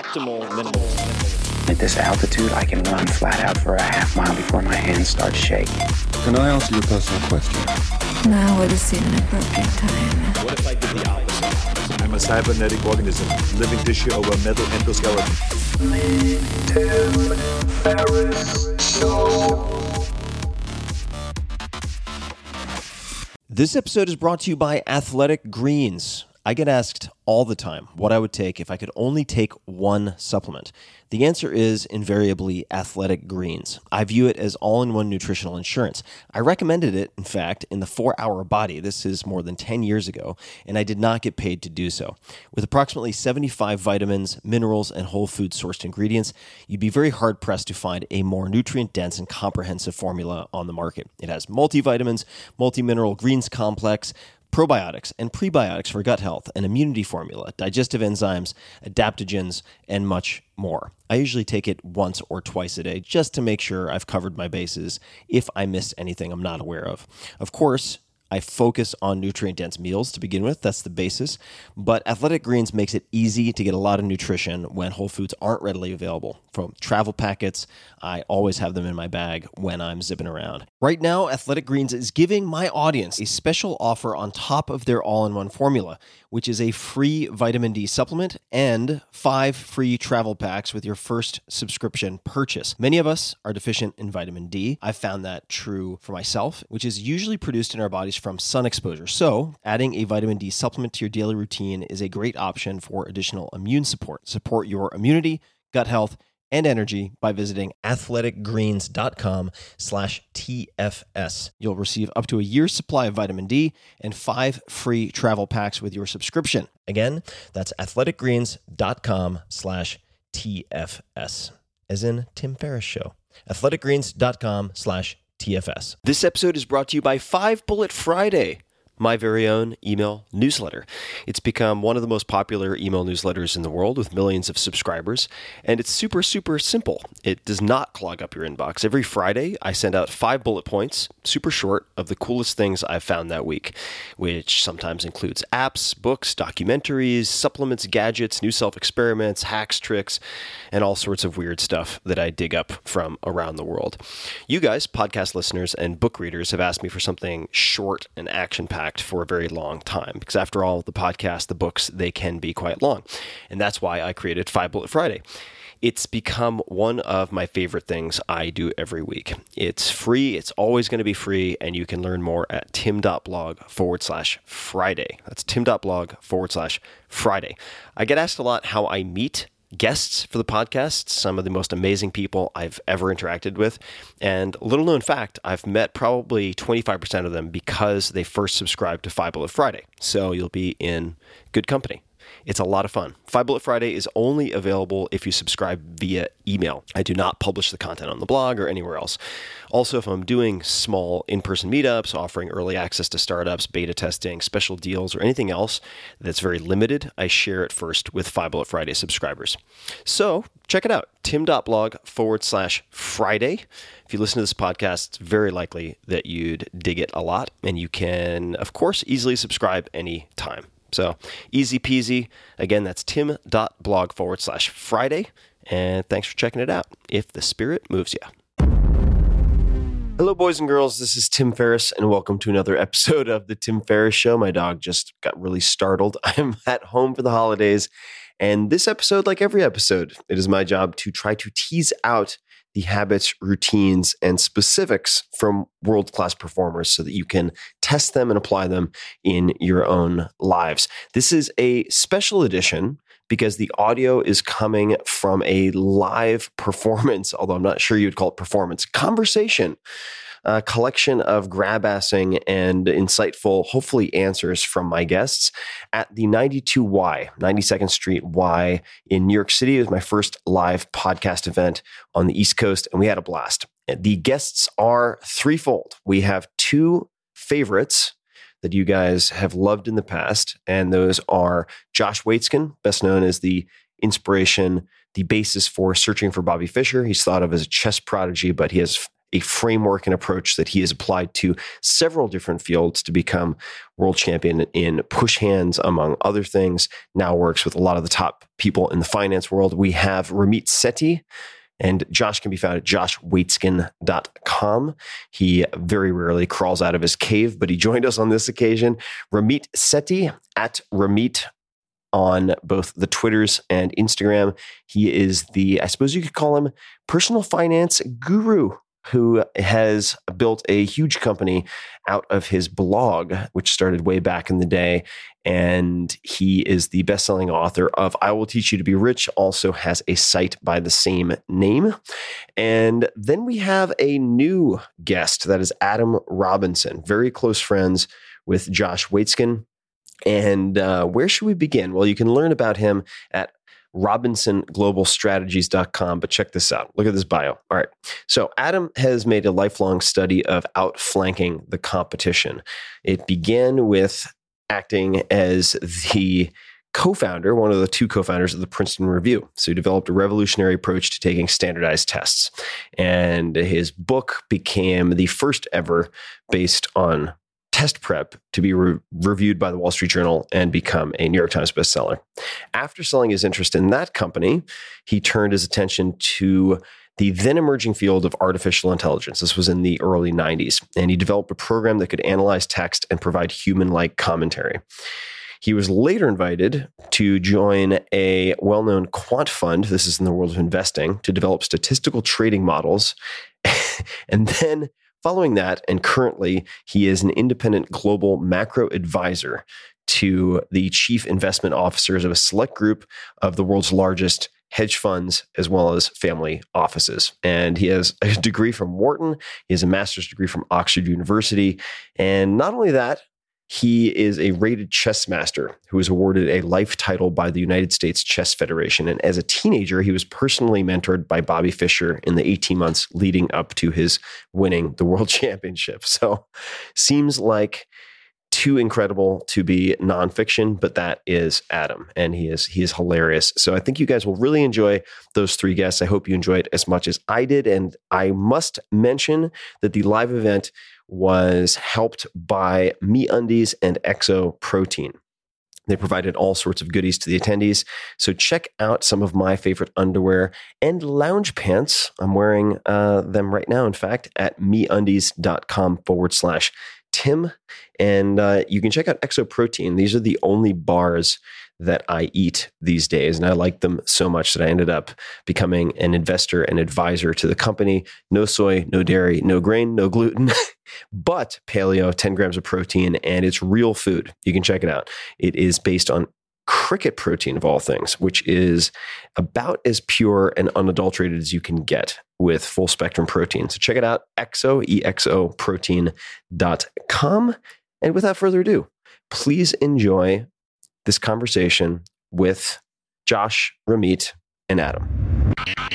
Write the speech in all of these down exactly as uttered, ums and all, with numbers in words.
optimal minimalism. At this altitude, I can run flat out for a half mile before my hands start shaking. Can I ask you a personal question? Now would seem an appropriate time. What if I did the opposite? I'm a cybernetic organism, living tissue over a metal endoskeleton. Tim Ferriss Show. This episode is brought to you by Athletic Greens. I get asked all the time what I would take if I could only take one supplement. The answer is invariably Athletic Greens. I view it as all-in-one nutritional insurance. I recommended it, in fact, in the four hour Body. This is more than ten years ago, and I did not get paid to do so. With approximately seventy-five vitamins, minerals, and whole food sourced ingredients, you'd be very hard-pressed to find a more nutrient-dense and comprehensive formula on the market. It has multivitamins, multi-mineral greens complex, probiotics and prebiotics for gut health, an immunity formula, digestive enzymes, adaptogens, and much more. I usually take it once or twice a day just to make sure I've covered my bases if I missed anything I'm not aware of. Of course, I focus on nutrient-dense meals to begin with. That's the basis. But Athletic Greens makes it easy to get a lot of nutrition when whole foods aren't readily available. From travel packets, I always have them in my bag when I'm zipping around. Right now, Athletic Greens is giving my audience a special offer on top of their all-in-one formula, which is a free vitamin D supplement and five free travel packs with your first subscription purchase. Many of us are deficient in vitamin D. I've found that true for myself, which is usually produced in our bodies from sun exposure. So adding a vitamin D supplement to your daily routine is a great option for additional immune support. Support your immunity, gut health, and energy by visiting athleticgreens.com slash TFS. You'll receive up to a year's supply of vitamin D and five free travel packs with your subscription. Again, that's athleticgreens.com slash TFS, as in Tim Ferriss Show. athleticgreens.com slash TFS. This episode is brought to you by Five Bullet Friday, my very own email newsletter. It's become one of the most popular email newsletters in the world with millions of subscribers, and it's super, super simple. It does not clog up your inbox. Every Friday, I send out five bullet points, super short, of the coolest things I've found that week, which sometimes includes apps, books, documentaries, supplements, gadgets, new self-experiments, hacks, tricks, and all sorts of weird stuff that I dig up from around the world. You guys, podcast listeners and book readers, have asked me for something short and action-packed for a very long time, because after all, the podcast, the books, they can be quite long. And that's why I created Five Bullet Friday. It's become one of my favorite things I do every week. It's free. It's always going to be free. And you can learn more at tim.blog forward slash Friday. That's tim.blog forward slash Friday. I get asked a lot how I meet guests for the podcast, some of the most amazing people I've ever interacted with. And little known fact, I've met probably twenty-five percent of them because they first subscribed to Five Bullet Friday. So you'll be in good company. It's a lot of fun. Five Bullet Friday is only available if you subscribe via email. I do not publish the content on the blog or anywhere else. Also, if I'm doing small in-person meetups, offering early access to startups, beta testing, special deals, or anything else that's very limited, I share it first with Five Bullet Friday subscribers. So check it out, tim.blog forward slash Friday. If you listen to this podcast, it's very likely that you'd dig it a lot, and you can, of course, easily subscribe anytime. So easy peasy. Again, that's tim.blog forward slash Friday. And thanks for checking it out, if the spirit moves you. Hello, boys and girls. This is Tim Ferriss, and welcome to another episode of The Tim Ferriss Show. My dog just got really startled. I'm at home for the holidays. And this episode, like every episode, it is my job to try to tease out the habits, routines, and specifics from world-class performers so that you can test them and apply them in your own lives. This is a special edition because the audio is coming from a live performance, although I'm not sure you'd call it performance, conversation, a collection of grab-assing and insightful, hopefully, answers from my guests at the ninety-two Y, ninety-second Street Y in New York City. It was my first live podcast event on the East Coast, and we had a blast. The guests are threefold. We have two favorites that you guys have loved in the past, and those are Josh Waitzkin, best known as the inspiration, the basis for Searching for Bobby Fischer. He's thought of as a chess prodigy, but he has a framework and approach that he has applied to several different fields to become world champion in push hands, among other things. Now works with a lot of the top people in the finance world. We have Ramit Sethi, and Josh can be found at josh waitzkin dot com. He very rarely crawls out of his cave, but he joined us on this occasion. Ramit Sethi at Ramit on both the Twitters and Instagram. He is the, I suppose you could call him, personal finance guru, who has built a huge company out of his blog, which started way back in the day. And he is the best-selling author of I Will Teach You to Be Rich, also has a site by the same name. And then we have a new guest, that is Adam Robinson, very close friends with Josh Waitzkin. And uh, where should we begin? Well, you can learn about him at robinson global strategies dot com, but check this out. Look at this bio. All right. So Adam has made a lifelong study of outflanking the competition. It began with acting as the co-founder, one of the two co-founders of the Princeton Review. So he developed a revolutionary approach to taking standardized tests. And his book became the first ever based on test prep to be re- reviewed by the Wall Street Journal and become a New York Times bestseller. After selling his interest in that company, he turned his attention to the then emerging field of artificial intelligence. This was in the early nineties, and he developed a program that could analyze text and provide human-like commentary. He was later invited to join a well-known quant fund, this is in the world of investing, to develop statistical trading models. And then following that, and currently, he is an independent global macro advisor to the chief investment officers of a select group of the world's largest hedge funds, as well as family offices. And he has a degree from Wharton. He has a master's degree from Oxford University. And not only that, he is a rated chess master who was awarded a life title by the United States Chess Federation. And as a teenager, he was personally mentored by Bobby Fischer in the eighteen months leading up to his winning the world championship. So seems like too incredible to be nonfiction, but that is Adam, and he is he is hilarious. So I think you guys will really enjoy those three guests. I hope you enjoy it as much as I did. And I must mention that the live event was helped by MeUndies and Exo Protein. They provided all sorts of goodies to the attendees. So check out some of my favorite underwear and lounge pants. I'm wearing uh, them right now, in fact, at MeUndies.com forward slash Tim. And uh, you can check out Exo Protein. These are the only bars that I eat these days. And I like them so much that I ended up becoming an investor and advisor to the company. No soy, no dairy, no grain, no gluten, but paleo, ten grams of protein, and it's real food. You can check it out. It is based on cricket protein, of all things, which is about as pure and unadulterated as you can get with full spectrum protein. So check it out, exo, E X O protein dot com. And without further ado, please enjoy this conversation with Josh, Ramit, and Adam.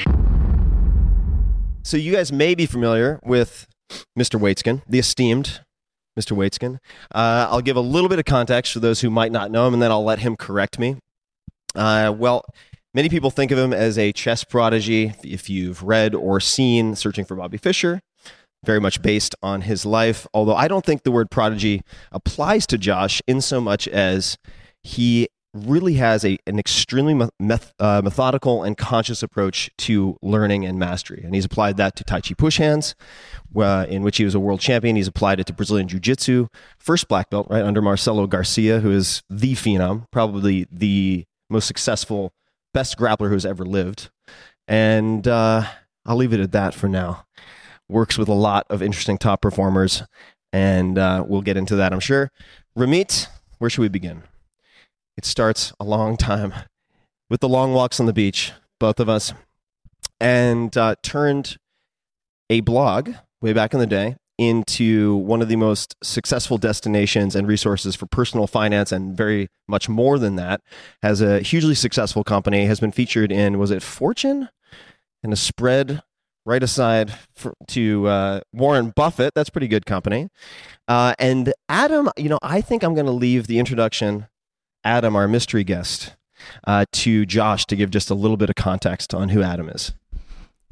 So you guys may be familiar with Mister Waitzkin, the esteemed Mister Waitzkin. Uh, I'll give a little bit of context for those who might not know him, and then I'll let him correct me. Uh, well, many people think of him as a chess prodigy. If you've read or seen Searching for Bobby Fischer, very much based on his life, although I don't think the word prodigy applies to Josh in so much as he really has a an extremely meth, uh, methodical and conscious approach to learning and mastery. And he's applied that to Tai Chi push hands, uh, in which he was a world champion. He's applied it to Brazilian Jiu-Jitsu, first black belt, right, under Marcelo Garcia, who is the phenom, probably the most successful, best grappler who's ever lived. And uh, I'll leave it at that for now. Works with a lot of interesting top performers, and uh, we'll get into that, I'm sure. Ramit, where should we begin? It starts a long time with the long walks on the beach, both of us, and uh, turned a blog way back in the day into one of the most successful destinations and resources for personal finance, and very much more than that. Has a hugely successful company, has been featured in, was it Fortune? And a spread right aside for, to uh, Warren Buffett. That's pretty good company. Uh, and Adam, you know, I think I'm going to leave the introduction, Adam, our mystery guest, uh, to Josh to give just a little bit of context on who Adam is.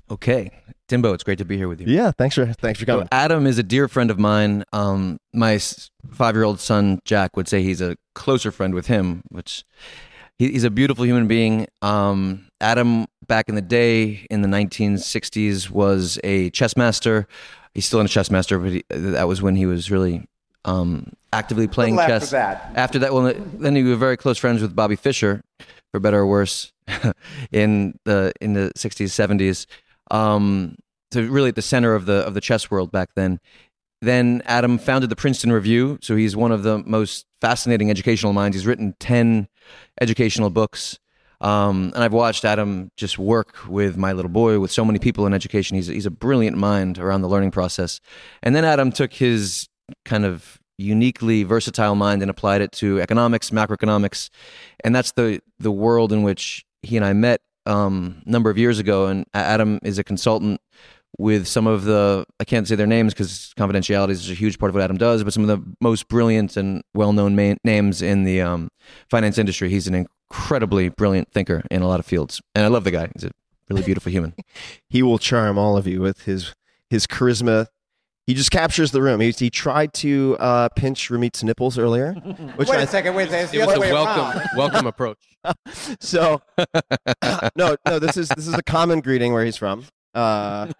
Okay. Timbo, it's great to be here with you. Yeah, thanks for thanks for coming. So Adam is a dear friend of mine. Um, my s- five-year-old son, Jack, would say he's a closer friend with him, which he, he's a beautiful human being. Um, Adam, back in the day, in the nineteen sixties, was a chess master. He's still a chess master, but he, that was when he was really um, actively playing Little chess. after that. After that, well, then he was very close friends with Bobby Fischer, for better or worse, in the in the sixties, seventies. Um, so really at the center of the of the chess world back then. Then Adam founded the Princeton Review, so he's one of the most fascinating educational minds. He's written ten educational books, um, and I've watched Adam just work with my little boy, with so many people in education. He's he's a brilliant mind around the learning process. And then Adam took his kind of uniquely versatile mind and applied it to economics, macroeconomics, and that's the the world in which he and I met um, a number of years ago. And Adam is a consultant with some of the, I can't say their names because confidentiality is a huge part of what Adam does, but some of the most brilliant and well-known ma- names in the um, finance industry. He's an incredibly brilliant thinker in a lot of fields. And I love the guy. He's a really beautiful human. He will charm all of you with his his charisma. He just captures the room. He, he tried to uh, pinch Ramit's nipples earlier. Which Wait I, a second, wait, it's the It was other a way welcome, around. welcome approach. So no, no, this is this is a common greeting where he's from. Uh,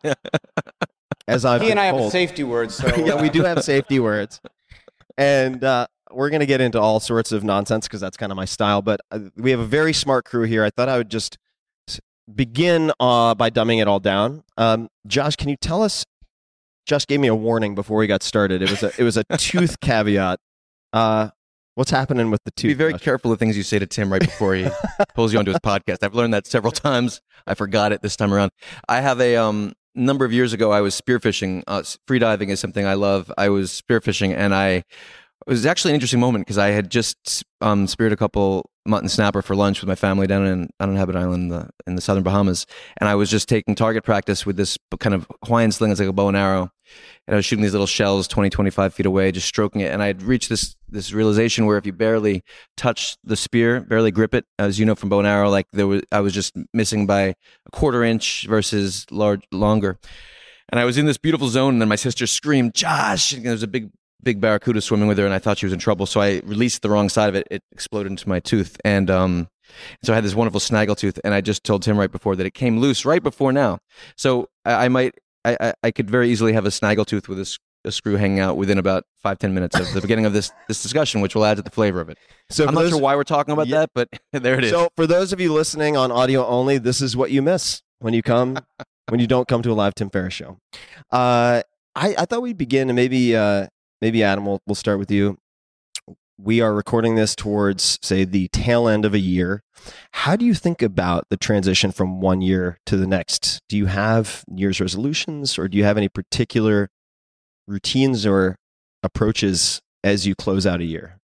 as I've He been and I have a told. safety word, so Yeah, we uh, do have safety words, and uh, we're going to get into all sorts of nonsense because that's kind of my style. But uh, we have a very smart crew here. I thought I would just s- begin uh, by dumbing it all down. Um, Josh, can you tell us? Josh gave me a warning before we got started. It was a it was a tooth caveat. Uh, what's happening with the tooth? Be very Josh? careful of things you say to Tim right before he pulls you onto his podcast. I've learned that several times. I forgot it this time around. I have a um, number of years ago, I was spearfishing. Uh, freediving is something I love. I was spearfishing, and I it was actually an interesting moment because I had just um, speared a couple mutton snapper for lunch with my family down in on Inhabit Island in the, in the southern Bahamas, and I was just taking target practice with this kind of Hawaiian sling. It's like a bow and arrow, and I was shooting these little shells twenty, twenty-five feet away, just stroking it. And I had reached this this realization where if you barely touch the spear, barely grip it, as you know from bow and arrow, like there was, I was just missing by a quarter inch versus large, longer. And I was in this beautiful zone, and then my sister screamed, "Josh!" And there was a big, big barracuda swimming with her, and I thought she was in trouble. So I released the wrong side of it. It exploded into my tooth, and um, so I had this wonderful snaggletooth. And I just told Tim right before that it came loose right before now. So I, I might. I, I, I could very easily have a snaggletooth with a, s- a screw hanging out within about five, ten minutes of the beginning of this this discussion, which will add to the flavor of it. So I'm for not those- sure why we're talking about Yeah. that, but there it is. So for those of you listening on audio only, this is what you miss when you come when you don't come to a live Tim Ferriss show. Uh, I, I thought we'd begin, and maybe uh, maybe Adam, we'll, we'll start with you. We are recording this towards, say, the tail end of a year. How do you think about the transition from one year to the next? Do you have New Year's resolutions, or do you have any particular routines or approaches as you close out a year?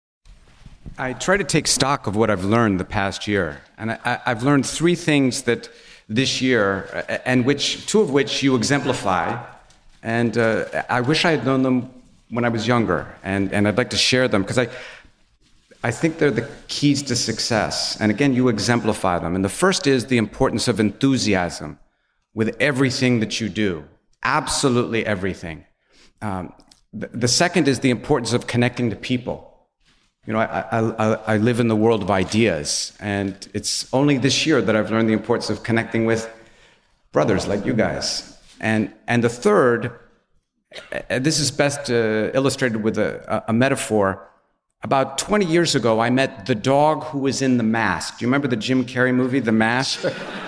I try to take stock of what I've learned the past year. And I, I, I've learned three things that this year, uh, and which two of which you exemplify. And uh, I wish I had known them when I was younger. And, and I'd like to share them because I, I think they're the keys to success. And again, you exemplify them. And the first is the importance of enthusiasm with everything that you do. Absolutely everything. Um, the, the second is the importance of connecting to people. You know, I, I, I, I live in the world of ideas, and it's only this year that I've learned the importance of connecting with brothers like you guys. And, and the third, uh, this is best uh, illustrated with a, a metaphor. About twenty years ago, I met the dog who was in The Mask. Do you remember the Jim Carrey movie, The Mask?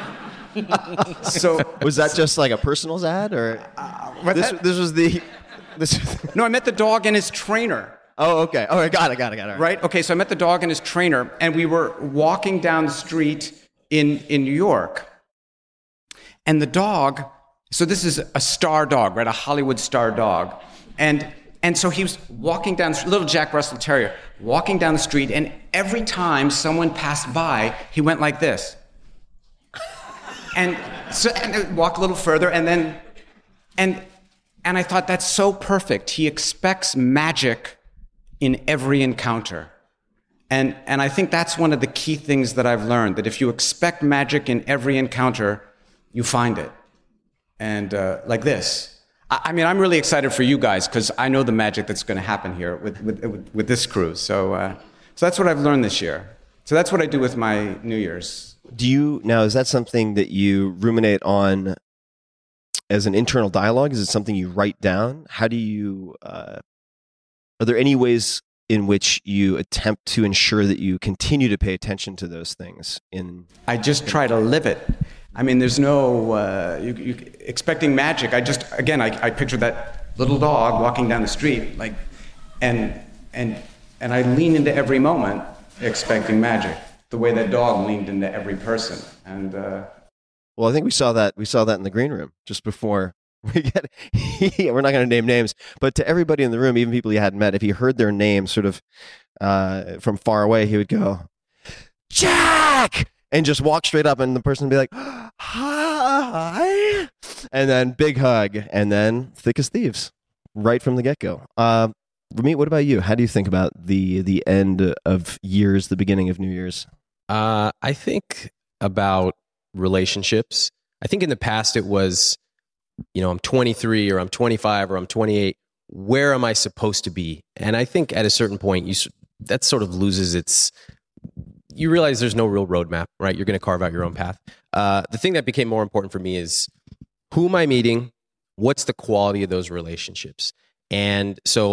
So Was that just like a personals ad, or What this? that- This was the. This. No, I met the dog and his trainer. Oh, okay. All right, got it, got it, got it. All right. Right? Okay, so I met the dog and his trainer, and we were walking down the street in, in New York. And the dog, so this is a star dog, right? A Hollywood star dog. And and so he was walking down, little Jack Russell Terrier, walking down the street, and every time someone passed by, he went like this. And so and then walked a little further, and then, and and I thought, that's so perfect. He expects magic in every encounter. And, and I think that's one of the key things that I've learned, that if you expect magic in every encounter, you find it. and uh, like this. I, I mean, I'm really excited for you guys because I know the magic that's going to happen here with, with, with, with this crew. So, uh, so that's what I've learned this year. So that's what I do with my New Year's. Do you, now, is that something that you ruminate on as an internal dialogue? Is it something you write down? How do you, uh, are there any ways in which you attempt to ensure that you continue to pay attention to those things? In I just try to live it. I mean, there's no, uh, you, you, expecting magic. I just, again, I, I picture that little dog walking down the street, like, and, and, and I lean into every moment expecting magic, the way that dog leaned into every person. And, uh, well, I think we saw that, we saw that in the green room just before we get, we're not going to name names, but to everybody in the room, even people he hadn't met, if he heard their name sort of, uh, from far away, he would go, Jack! And just walk straight up, and the person would be like, hi, and then big hug, and then thick as thieves, right from the get-go. Uh, Ramit, what about you? How do you think about the the end of years, the beginning of New Year's? Uh, I think about relationships. I think in the past it was, you know, I'm twenty-three or I'm twenty-five or I'm twenty-eight. Where am I supposed to be? And I think at a certain point, you that sort of loses its... You realize there's no real roadmap, right? You're going to carve out your own path. Uh, the thing that became more important for me is who am I meeting? What's the quality of those relationships? And so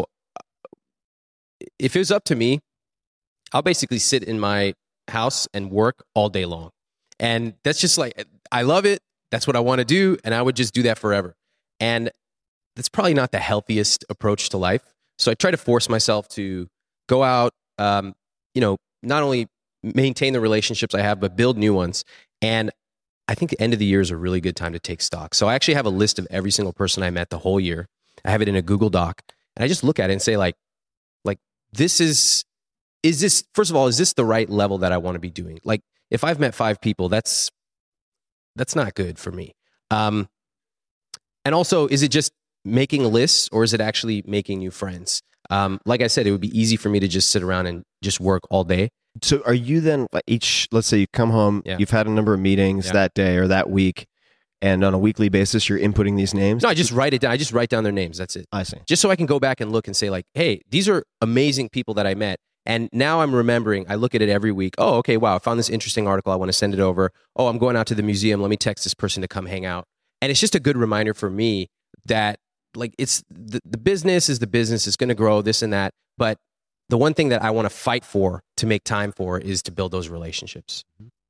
if it was up to me, I'll basically sit in my house and work all day long. And that's just like, I love it. That's what I want to do. And I would just do that forever. And that's probably not the healthiest approach to life. So I try to force myself to go out, um, you know, not only maintain the relationships I have, but build new ones. And I think the end of the year is a really good time to take stock. So I actually have a list of every single person I met the whole year. I have it in a Google Doc, and I just look at it and say, like, like this is, is this, first of all, is this the right level that I want to be doing? Like, if I've met five people, that's, that's not good for me. Um, and also, is it just making lists, or is it actually making new friends? Um, like I said, it would be easy for me to just sit around and just work all day. So are you then, each, let's say you come home, yeah. you've had a number of meetings yeah. that day or that week, and on a weekly basis, you're inputting these names? No, I just write it down. I just write down their names. That's it. I see. Just so I can go back and look and say, like, hey, these are amazing people that I met. And now I'm remembering, I look at it every week. Oh, okay, wow, I found this interesting article. I want to send it over. Oh, I'm going out to the museum. Let me text this person to come hang out. And it's just a good reminder for me that, like, it's the, the business is the business. It's going to grow, this and that. But the one thing that I want to fight for, to make time for, is to build those relationships.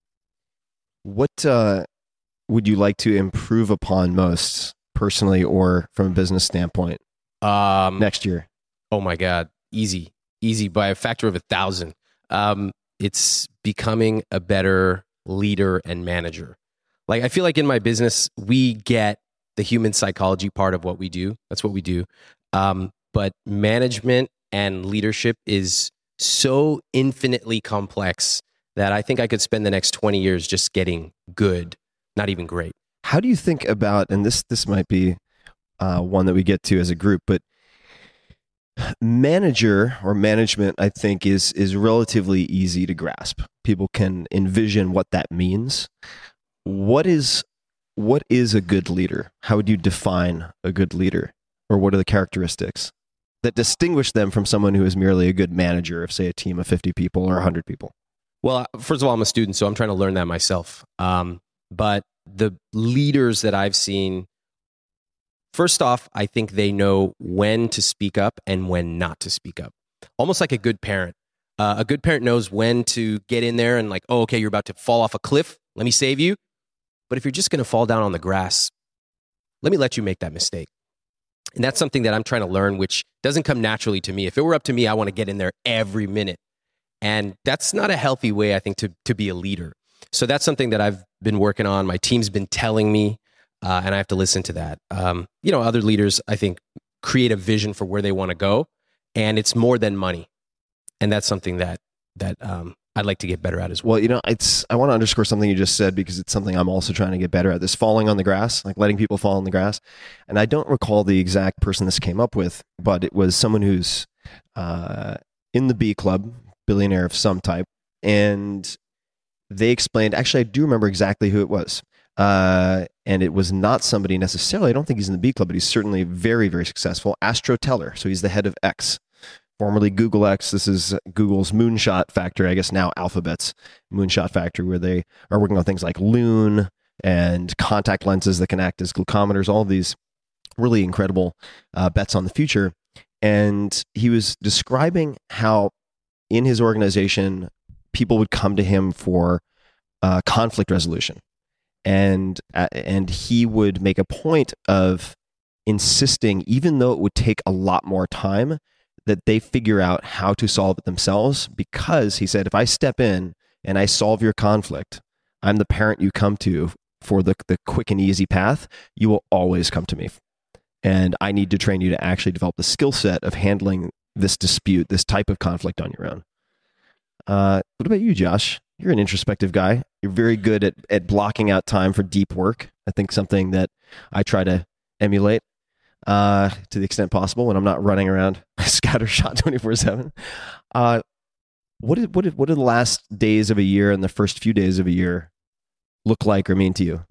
What uh, would you like to improve upon most, personally or from a business standpoint, um, next year? Oh my God, easy, easy by a factor of a thousand. Um, it's becoming a better leader and manager. Like, I feel like in my business, we get the human psychology part of what we do. That's what we do. Um, but management and leadership is so infinitely complex that I think I could spend the next twenty years just getting good, not even great. How do you think about, and this this might be uh, one that we get to as a group, but manager or management, I think, is is relatively easy to grasp. People can envision what that means. What is what is a good leader? How would you define a good leader? Or what are the characteristics that distinguish them from someone who is merely a good manager of, say, a team of fifty people or one hundred people? Well, first of all, I'm a student, so I'm trying to learn that myself. Um, but the leaders that I've seen, first off, I think they know when to speak up and when not to speak up. Almost like a good parent. Uh, a good parent knows when to get in there and, like, oh, okay, you're about to fall off a cliff. Let me save you. But if you're just going to fall down on the grass, let me let you make that mistake. And that's something that I'm trying to learn, which doesn't come naturally to me. If it were up to me, I want to get in there every minute. And that's not a healthy way, I think, to, to be a leader. So that's something that I've been working on. My team's been telling me, uh, and I have to listen to that. Um, you know, other leaders, I think, create a vision for where they want to go, and it's more than money. And that's something that that um, I'd like to get better at as well. Well, you know, it's I want to underscore something you just said, because it's something I'm also trying to get better at. This falling on the grass, like letting people fall on the grass. And I don't recall the exact person this came up with, but it was someone who's uh, in the B Club, billionaire of some type. And they explained, actually, I do remember exactly who it was. Uh, and it was not somebody necessarily, I don't think he's in the B Club, but he's certainly very, very successful, Astro Teller. So he's the head of X, formerly Google X. This is Google's Moonshot Factory, I guess now Alphabet's Moonshot Factory, where they are working on things like Loon and contact lenses that can act as glucometers, all of these really incredible uh, bets on the future. And he was describing how in his organization, people would come to him for uh, conflict resolution. And uh, and he would make a point of insisting, even though it would take a lot more time, that they figure out how to solve it themselves. Because he said, if I step in and I solve your conflict, I'm the parent you come to for the, the quick and easy path. You will always come to me. And I need to train you to actually develop the skill set of handling this dispute, this type of conflict on your own. Uh, what about you, Josh? You're an introspective guy. You're very good at, at blocking out time for deep work. I think something that I try to emulate uh, to the extent possible when I'm not running around scattershot twenty-four seven. Uh, what did, what did, what did the last days of a year and the first few days of a year look like or mean to you?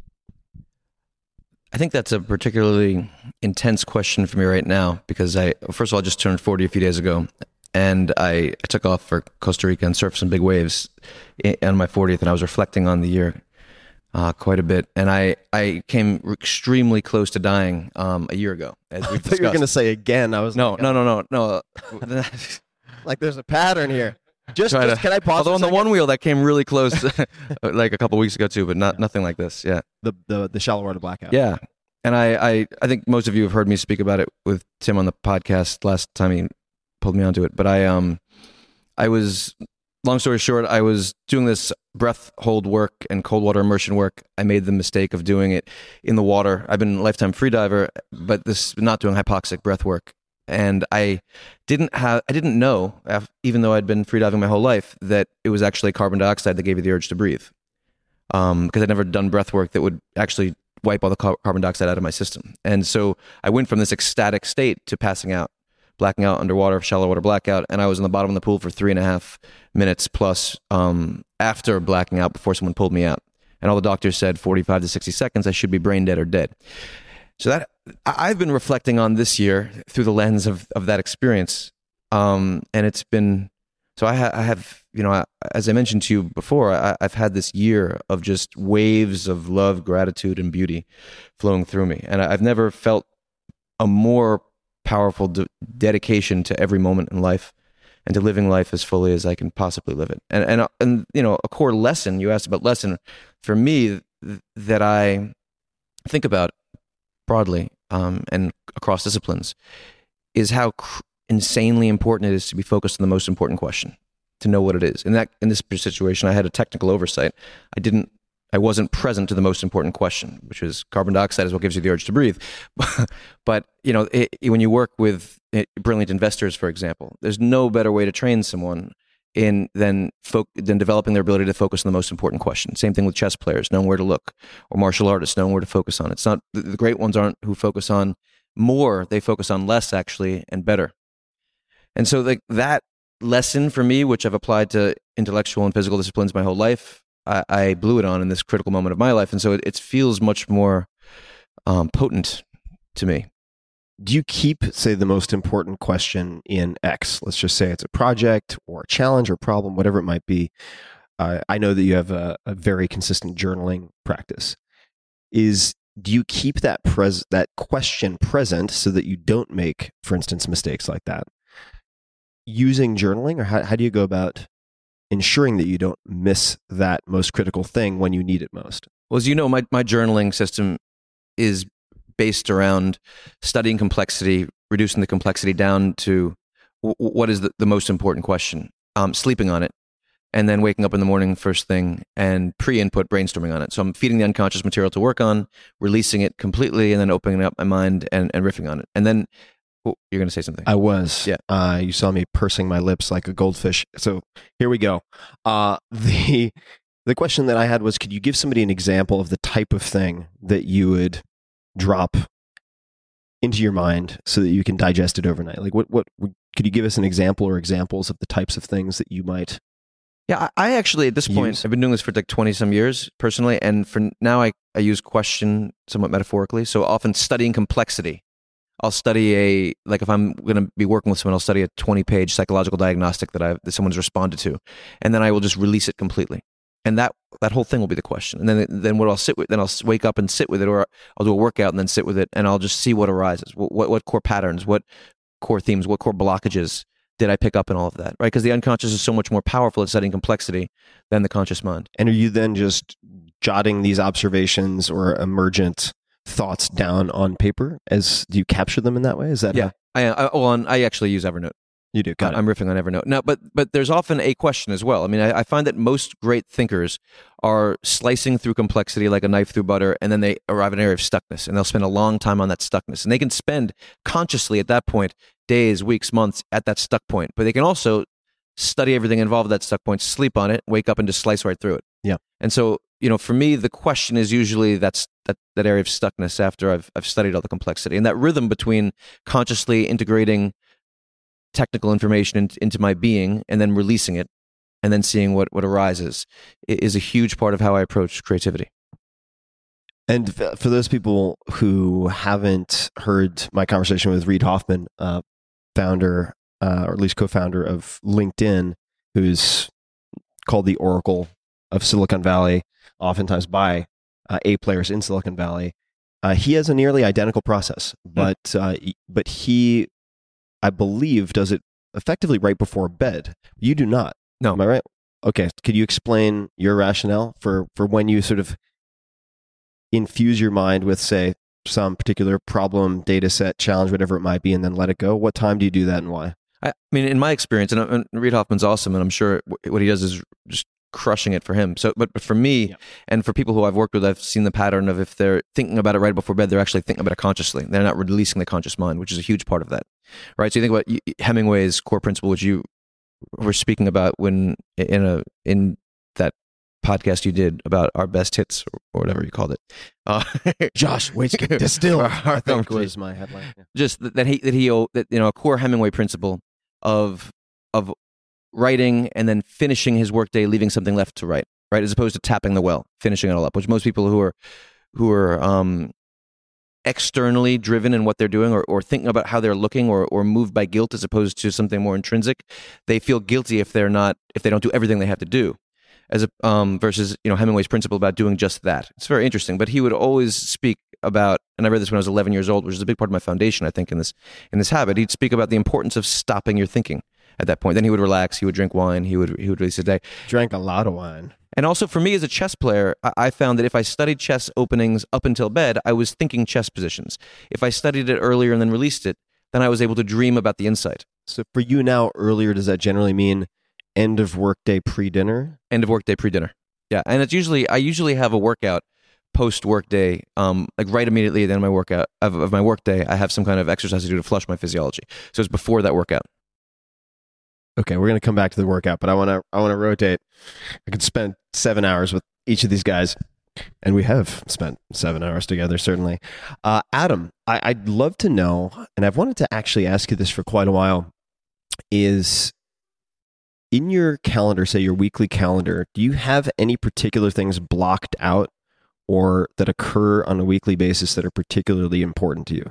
I think that's a particularly intense question for me right now because I, first of all, I just turned forty a few days ago. And I, I took off for Costa Rica and surfed some big waves on my fortieth, and I was reflecting on the year uh, quite a bit. And I, I came extremely close to dying um, a year ago, as we've I thought discussed. you were going to say again. I was no, like, no, no, no, no, no. like there's a pattern here. Just, Try just to, can I pause? Although on the second? one wheel that came really close, like a couple weeks ago too, but not nothing like this. Yeah, the the the shallow water blackout. Yeah, and I, I I think most of you have heard me speak about it with Tim on the podcast last time he pulled me onto it. But I um. I was, long story short, I was doing this breath hold work and cold water immersion work. I made the mistake of doing it in the water. I've been a lifetime freediver, but this not doing hypoxic breath work. And I didn't have, I didn't know, even though I'd been freediving my whole life, that it was actually carbon dioxide that gave you the urge to breathe. Um, because I'd never done breath work that would actually wipe all the carbon dioxide out of my system. And so I went from this ecstatic state to passing out. Blacking out underwater, shallow water blackout, and I was in the bottom of the pool for three and a half minutes plus um, after blacking out before someone pulled me out. And all the doctors said forty-five to sixty seconds, I should be brain dead or dead. So that I've been reflecting on this year through the lens of, of that experience. Um, and it's been, so I, ha- I have, you know, I, as I mentioned to you before, I, I've had this year of just waves of love, gratitude, and beauty flowing through me. And I, I've never felt a more powerful de- dedication to every moment in life and to living life as fully as I can possibly live it. And, and, and you know, a core lesson, you asked about lesson, for me, th- that I think about broadly um, and across disciplines is how cr- insanely important it is to be focused on the most important question, to know what it is. In that, in this situation, I had a technical oversight. I didn't I wasn't present to the most important question, which is carbon dioxide is what gives you the urge to breathe. But, you know, it, when you work with brilliant investors, for example, there's no better way to train someone in than fo- than developing their ability to focus on the most important question. Same thing with chess players, knowing where to look, or martial artists, knowing where to focus on. It's not, the great ones aren't who focus on more, they focus on less actually and better. And so like that lesson for me, which I've applied to intellectual and physical disciplines my whole life, I, I blew it on in this critical moment of my life. And so it, it feels much more um, potent to me. Do you keep, say, the most important question in X? Let's just say it's a project or a challenge or problem, whatever it might be. Uh, I know that you have a, a very consistent journaling practice. Is do you keep that pres that question present so that you don't make, for instance, mistakes like that using journaling, or how, how do you go about ensuring that you don't miss that most critical thing when you need it most? Well, as you know, my, my journaling system is based around studying complexity, reducing the complexity down to w- what is the, the most important question, um, sleeping on it, and then waking up in the morning first thing and pre-input brainstorming on it. So I'm feeding the unconscious material to work on, releasing it completely, and then opening up my mind and, and riffing on it. And then oh, you're going to say something. I was. Yeah. Uh, you saw me pursing my lips like a goldfish. So here we go. Uh, the the question that I had was, could you give somebody an example of the type of thing that you would drop into your mind so that you can digest it overnight? Like what, what, could you give us an example or examples of the types of things that you might Yeah, I, I actually, at this point, Use? I've been doing this for like twenty some years personally. And for now, I, I use question somewhat metaphorically. So often studying complexity. I'll study a, like if I'm going to be working with someone, I'll study a twenty page psychological diagnostic that I've, that someone's responded to. And then I will just release it completely. And that, that whole thing will be the question. And then, then what I'll sit with, then I'll wake up and sit with it, or I'll do a workout and then sit with it. And I'll just see what arises. What, what, what core patterns, what core themes, what core blockages did I pick up in all of that, right? Because the unconscious is so much more powerful at studying complexity than the conscious mind. And are you then just jotting these observations or emergent thoughts down on paper? As do you capture them in that way? Is that yeah? how? I, I, well, on, I actually use Evernote. You do. Got it. I'm riffing on Evernote now, but but there's often a question as well. I mean, I, I find that most great thinkers are slicing through complexity like a knife through butter, and then they arrive at an area of stuckness, and they'll spend a long time on that stuckness, and they can spend consciously at that point days, weeks, months at that stuck point. But they can also study everything involved with that stuck point, sleep on it, wake up, and just slice right through it. Yeah. And so, you know, for me, the question is usually that's that that area of stuckness after I've I've studied all the complexity, and that rhythm between consciously integrating technical information in, into my being and then releasing it and then seeing what, what arises is a huge part of how I approach creativity. And for those people who haven't heard my conversation with Reid Hoffman, uh, founder, uh, or at least co-founder of LinkedIn, who's called the Oracle of Silicon Valley, oftentimes by uh, A players in Silicon Valley, uh, he has a nearly identical process, but uh, but he, I believe, does it effectively right before bed. You do not. No. Am I right? Okay. Could you explain your rationale for, for when you sort of infuse your mind with, say, some particular problem, data set, challenge, whatever it might be, and then let it go? What time do you do that and why? I mean, in my experience, and, and Reid Hoffman's awesome, and I'm sure what he does is just crushing it for him. So, but for me, yeah. and for people who I've worked with, I've seen the pattern of if they're thinking about it right before bed, they're actually thinking about it consciously. They're not releasing the conscious mind, which is a huge part of that, right? So you think about Hemingway's core principle, which you were speaking about when in a in that podcast you did about our best hits or whatever you called it. Uh, Josh Waitzkin distilled. I think was my headline. Yeah. Just that he that he that you know a core Hemingway principle of of writing and then finishing his workday, leaving something left to write, right, as opposed to tapping the well, finishing it all up. Which most people who are who are um, externally driven in what they're doing, or, or thinking about how they're looking, or or moved by guilt as opposed to something more intrinsic, they feel guilty if they're not if they don't do everything they have to do. As a um, versus you know Hemingway's principle about doing just that. It's very interesting. But he would always speak about, and I read this when I was eleven years old, which is a big part of my foundation, I think, in this in this habit. He'd speak about the importance of stopping your thinking at that point. Then he would relax. He would drink wine. He would he would release a day. Drank a lot of wine. And also for me as a chess player, I, I found that if I studied chess openings up until bed, I was thinking chess positions. If I studied it earlier and then released it, then I was able to dream about the insight. So for you now, earlier, does that generally mean end of workday pre-dinner? End of workday pre-dinner. Yeah, and it's usually I usually have a workout post workday, um, like right immediately at the end of my workout of, of my workday. I have some kind of exercise to do to flush my physiology. So it's before that workout. Okay, we're gonna come back to the workout, but I want to I want to rotate. I could spend seven hours with each of these guys, and we have spent seven hours together, certainly. Uh, Adam, I, I'd love to know, and I've wanted to actually ask you this for quite a while, is in your calendar, say your weekly calendar, do you have any particular things blocked out or that occur on a weekly basis that are particularly important to you?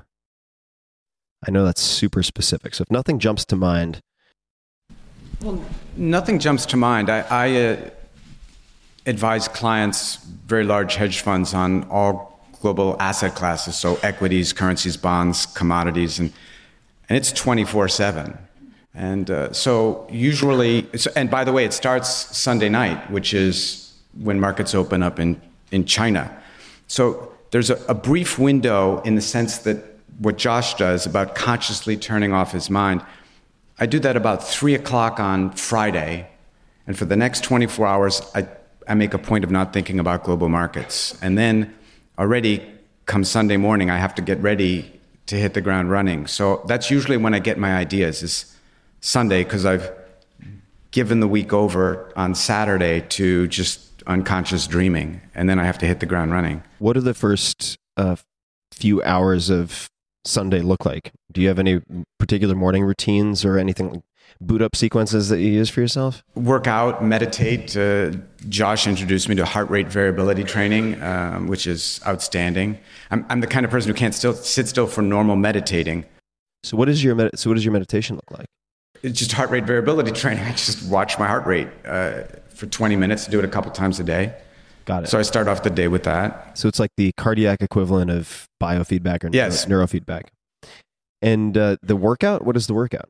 I know that's super specific, so if nothing jumps to mind. Well, nothing jumps to mind. I, I uh, advise clients, very large hedge funds, on all global asset classes, so equities, currencies, bonds, commodities, and and it's twenty-four seven. And uh, so usually, and by the way, it starts Sunday night, which is when markets open up in, in China. So there's a, a brief window in the sense that what Josh does about consciously turning off his mind, I do that about three o'clock on Friday. And for the next twenty-four hours, I, I make a point of not thinking about global markets. And then already come Sunday morning, I have to get ready to hit the ground running. So that's usually when I get my ideas, is Sunday, because I've given the week over on Saturday to just unconscious dreaming, and then I have to hit the ground running. What do the first uh, few hours of Sunday look like? Do you have any particular morning routines or anything? boot up sequences that you use for yourself? Work out, meditate. Uh, Josh introduced me to heart rate variability training, um, which is outstanding. I'm, I'm the kind of person who can't still sit still for normal meditating. So what is your med- so what does your meditation look like? It's just heart rate variability training. I just watch my heart rate uh, for twenty minutes, do it a couple times a day. Got it. So I start off the day with that. So it's like the cardiac equivalent of biofeedback or yes. neuro- neurofeedback. And uh, the workout, what is the workout?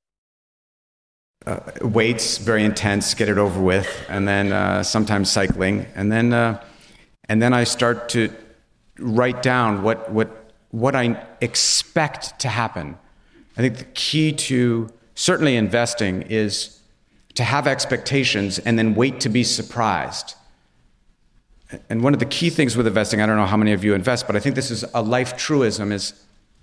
Uh, weights, very intense, get it over with, and then uh, sometimes cycling, and then uh, and then I start to write down what what what I expect to happen. I think the key to certainly investing is to have expectations and then wait to be surprised. And one of the key things with investing, I don't know how many of you invest, but I think this is a life truism, is,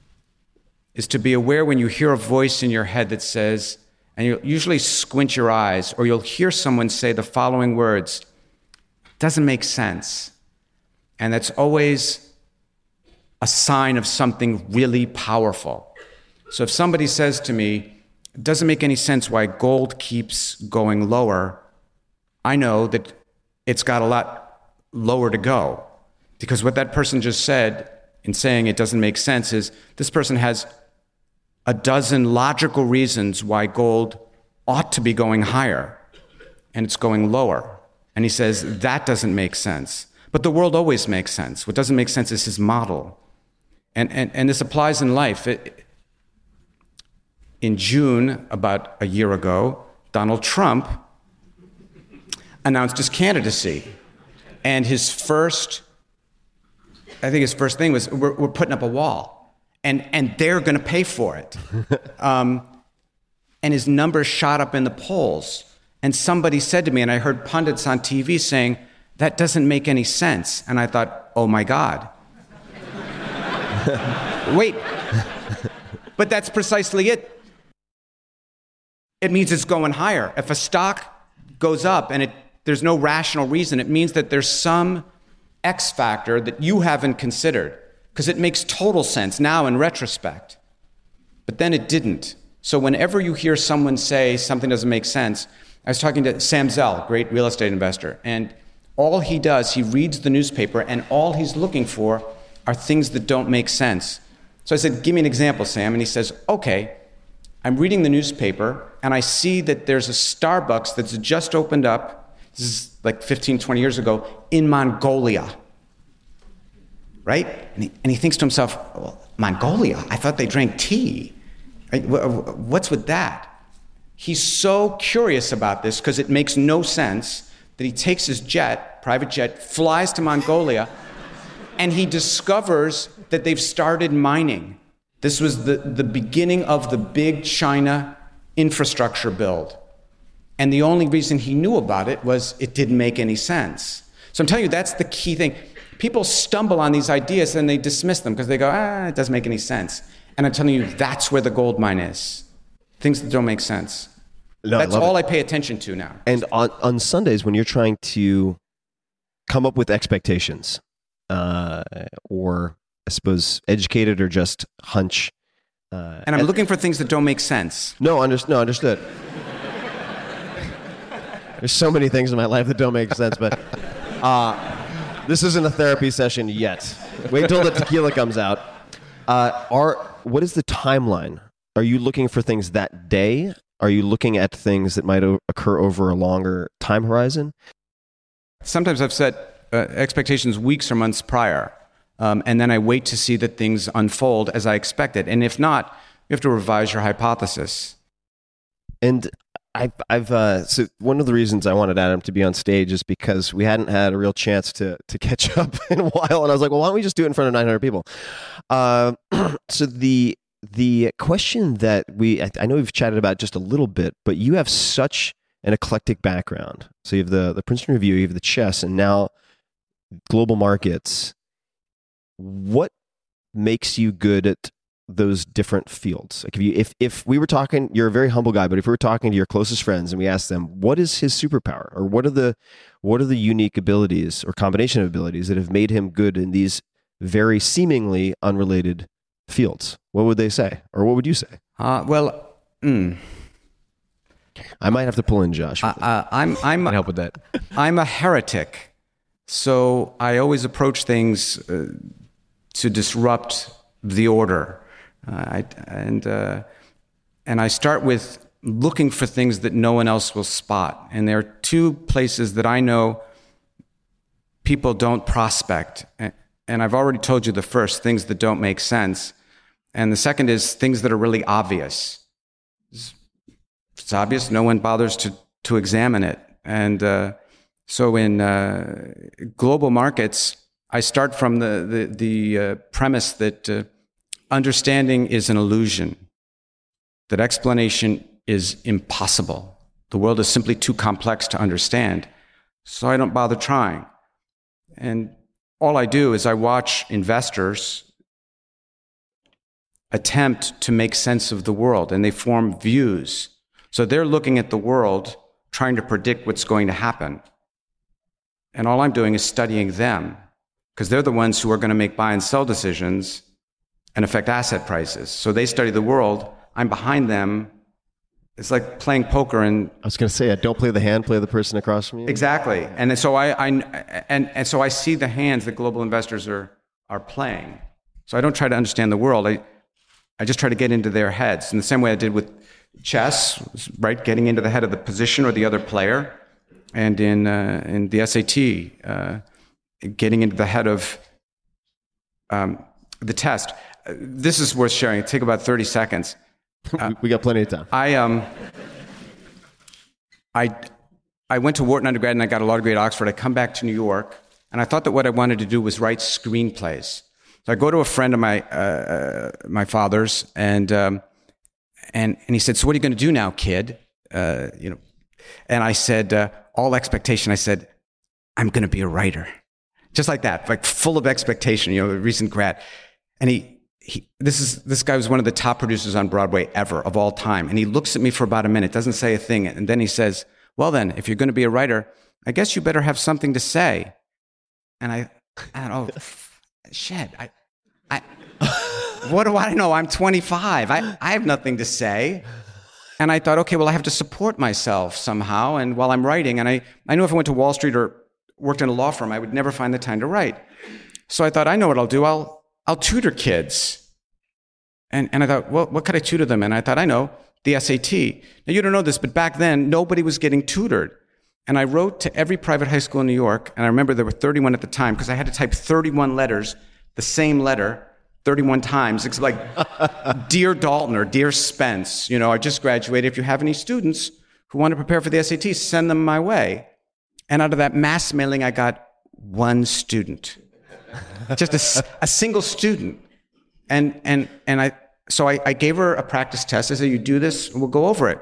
is to be aware when you hear a voice in your head that says, and you'll usually squint your eyes, or you'll hear someone say the following words, doesn't make sense. And that's always a sign of something really powerful. So if somebody says to me, it doesn't make any sense why gold keeps going lower, I know that it's got a lot lower to go. Because what that person just said in saying it doesn't make sense is this person has a dozen logical reasons why gold ought to be going higher, and it's going lower. And he says, that doesn't make sense. But the world always makes sense. What doesn't make sense is his model. And, and, and this applies in life. It, in June, about a year ago, Donald Trump announced his candidacy. And his first, I think his first thing was, we're, we're putting up a wall. And, and they're going to pay for it. um, and his numbers shot up in the polls. And somebody said to me, and I heard pundits on T V saying, that doesn't make any sense. And I thought, oh my God. Wait. But that's precisely it. It means it's going higher. If a stock goes up and it, there's no rational reason, it means that there's some X factor that you haven't considered, because it makes total sense now in retrospect. But then it didn't. So whenever you hear someone say something doesn't make sense, I was talking to Sam Zell, great real estate investor, and all he does, he reads the newspaper, and all he's looking for are things that don't make sense. So I said, give me an example, Sam. And he says, okay, I'm reading the newspaper, and I see that there's a Starbucks that's just opened up, this is like fifteen, twenty years ago, in Mongolia. Right? And he, and he thinks to himself, well, Mongolia? I thought they drank tea. Right? What's with that? He's so curious about this because it makes no sense that he takes his jet, private jet, flies to Mongolia, and he discovers that they've started mining. This was the, the beginning of the big China infrastructure build. And the only reason he knew about it was it didn't make any sense. So I'm telling you, that's the key thing. People stumble on these ideas and they dismiss them because they go, ah, it doesn't make any sense. And I'm telling you, that's where the gold mine is. Things that don't make sense. No, that's I all it. I pay attention to now. And on, on Sundays, when you're trying to come up with expectations, uh, or I suppose educated or just hunch. Uh, and I'm looking for things that don't make sense. No, under, no understood. There's so many things in my life that don't make sense, but uh, this isn't a therapy session yet. Wait until the tequila comes out. Uh, are what is the timeline? Are you looking for things that day? Are you looking at things that might o- occur over a longer time horizon? Sometimes I've set uh, expectations weeks or months prior, um, and then I wait to see that things unfold as I expected. And if not, you have to revise your hypothesis. And I've, I've uh, so one of the reasons I wanted Adam to be on stage is because we hadn't had a real chance to to catch up in a while, and I was like, well, why don't we just do it in front of nine hundred people? Uh, so the the question that we, I, I know we've chatted about just a little bit, but you have such an eclectic background. So you have the the Princeton Review, you have the chess, and now global markets. What makes you good at those different fields? Like if you if if we were talking, you're a very humble guy, but if we were talking to your closest friends and we asked them what is his superpower, or what are the what are the unique abilities or combination of abilities that have made him good in these very seemingly unrelated fields, what would they say, or what would you say? Uh, well, mm, I might have to pull in Josh. Uh, uh, I'm I'm Can help with that. I'm a heretic, so I always approach things uh, to disrupt the order, uh, I, and uh, and I start with looking for things that no one else will spot. And there are two places that I know people don't prospect, and I've already told you the first, things that don't make sense, and the second is things that are really obvious. It's obvious, no one bothers to, to examine it. And uh, so in uh, global markets, I start from the, the, the uh, premise that uh, understanding is an illusion, that explanation is impossible. The world is simply too complex to understand, so I don't bother trying. And all I do is I watch investors attempt to make sense of the world, and they form views. So they're looking at the world, trying to predict what's going to happen. And all I'm doing is studying them, because they're the ones who are going to make buy and sell decisions and affect asset prices. So they study the world. I'm behind them. It's like playing poker. And I was going to say, don't play the hand, play the person across from you. Exactly. And so I, I and, and so I see the hands that global investors are are playing. So I don't try to understand the world. I I just try to get into their heads in the same way I did with chess, right? Getting into the head of the position or the other player, and in uh, in the S A T, uh, getting into the head of um, the test. Uh, this is worth sharing. It'll take about thirty seconds. Uh, we got plenty of time. I um, I I went to Wharton undergrad and I got a law degree at Oxford. I come back to New York, and I thought that what I wanted to do was write screenplays. So I go to a friend of my uh, my father's, and um, and and he said, "So what are you going to do now, kid?" Uh, you know, and I said, uh, all expectation. I said, "I'm going to be a writer," just like that, like full of expectation. You know, a recent grad, and he. He, this is this guy was one of the top producers on Broadway ever of all time, and he looks at me for about a minute, doesn't say a thing, and then he says, "Well, then, if you're going to be a writer, I guess you better have something to say." And I, I don't, oh, shit, I, I, what do I know? I'm twenty-five. I, I have nothing to say. And I thought, okay, well, I have to support myself somehow. And while I'm writing, and I, I knew if I went to Wall Street or worked in a law firm, I would never find the time to write. So I thought, I know what I'll do. I'll. I'll tutor kids. And, and I thought, well, what could I tutor them? And I thought, I know, the S A T. Now, you don't know this, but back then, nobody was getting tutored. And I wrote to every private high school in New York, and I remember there were thirty-one at the time, because I had to type thirty-one letters, the same letter, thirty-one times. It's like, Dear Dalton or Dear Spence, you know, I just graduated. If you have any students who want to prepare for the S A T, send them my way. And out of that mass mailing, I got one student. Just a, a single student. And and and I so I, I gave her a practice test. I said, you do this, we'll go over it.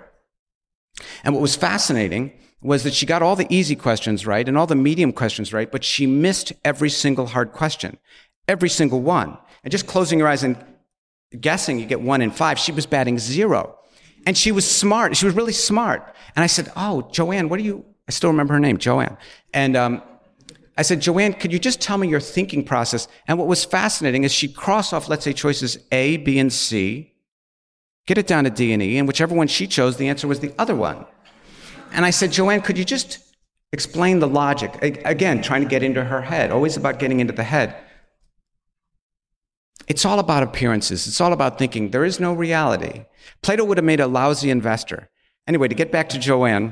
And what was fascinating was that she got all the easy questions right and all the medium questions right, but she missed every single hard question. Every single one. And just closing your eyes and guessing, you get one in five. She was batting zero. And she was smart. She was really smart. And I said, oh, Joanne, what do you, I still remember her name, Joanne. And um I said, Joanne, could you just tell me your thinking process? And what was fascinating is she crossed off, let's say, choices A, B, and C, get it down to D and E, and whichever one she chose, the answer was the other one. And I said, Joanne, could you just explain the logic? Again, trying to get into her head, always about getting into the head. It's all about appearances. It's all about thinking. There is no reality. Plato would have made a lousy investor. Anyway, to get back to Joanne.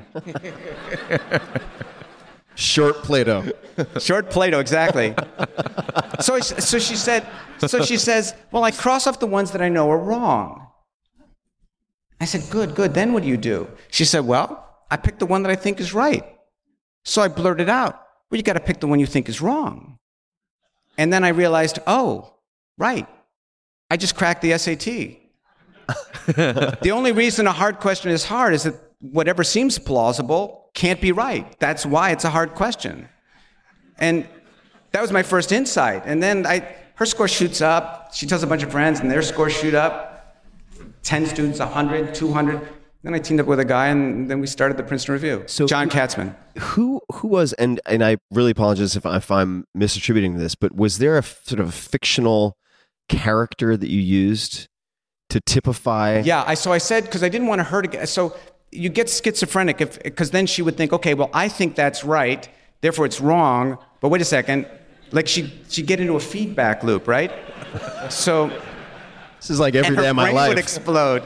Short Plato. Short Plato, exactly. So, so she said, so she says, well, I cross off the ones that I know are wrong. I said, good, good. Then what do you do? She said, well, I picked the one that I think is right. So I blurted out, well, you got to pick the one you think is wrong. And then I realized, oh, right. I just cracked the S A T. The only reason a hard question is hard is that whatever seems plausible can't be right. That's why it's a hard question. And that was my first insight. And then I, her score shoots up. She tells a bunch of friends, and their scores shoot up. ten students, one hundred, two hundred. Then I teamed up with a guy, and then we started the Princeton Review. So John Katzman. Who who was, and, and I really apologize if, if I'm misattributing this, but was there a sort of a fictional character that you used to typify? Yeah, I, so I said, because I didn't want her to get, so you get schizophrenic if because then she would think, okay, well, I think that's right, therefore it's wrong. But wait a second, like she she'd get into a feedback loop, right? So this is like every and her day of my brain life. would explode.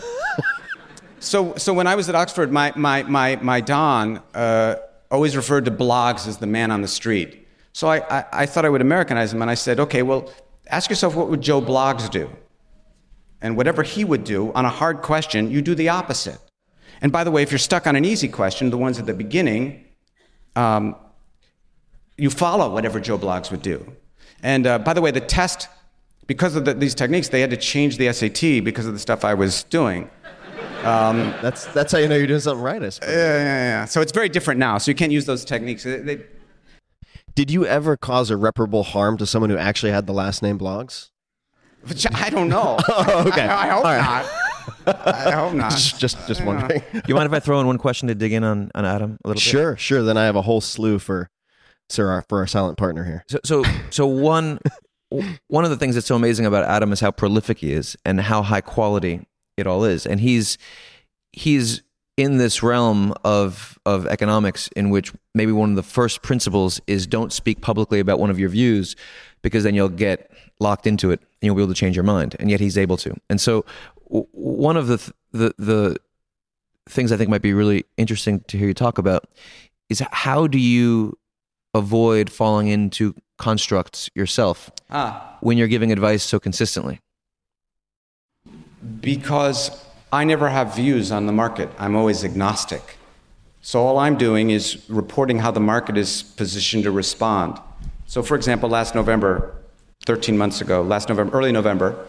so so when I was at Oxford, my my my my Don uh, always referred to blogs as the man on the street. So I, I I thought I would Americanize him, and I said, okay, well, ask yourself, what would Joe Bloggs do? And whatever he would do on a hard question, you do the opposite. And by the way, if you're stuck on an easy question, the ones at the beginning, um, you follow whatever Joe Bloggs would do. And uh, by the way, the test, because of the, these techniques, they had to change the S A T because of the stuff I was doing. Um, that's that's how you know you're doing something right, I suppose. Yeah, yeah, yeah. So it's very different now. So you can't use those techniques. They, they, Did you ever cause irreparable harm to someone who actually had the last name Bloggs? Which I don't know. Oh, okay. I, I hope All right. not. I hope not. Just, just, just wondering. You mind if I throw in one question to dig in on, on Adam a little bit? Sure, sure. Then I have a whole slew for, sir, our, for our silent partner here. So, so, so one, one of the things that's so amazing about Adam is how prolific he is and how high quality it all is. And he's, he's in this realm of, of economics in which maybe one of the first principles is don't speak publicly about one of your views, because then you'll get locked into it and you'll be able to change your mind. And yet he's able to. And so w- one of the, th- the, the things I think might be really interesting to hear you talk about is how do you avoid falling into constructs yourself ah. when you're giving advice so consistently? Because I never have views on the market. I'm always agnostic. So all I'm doing is reporting how the market is positioned to respond. So for example, last November, thirteen months ago, last November, early November,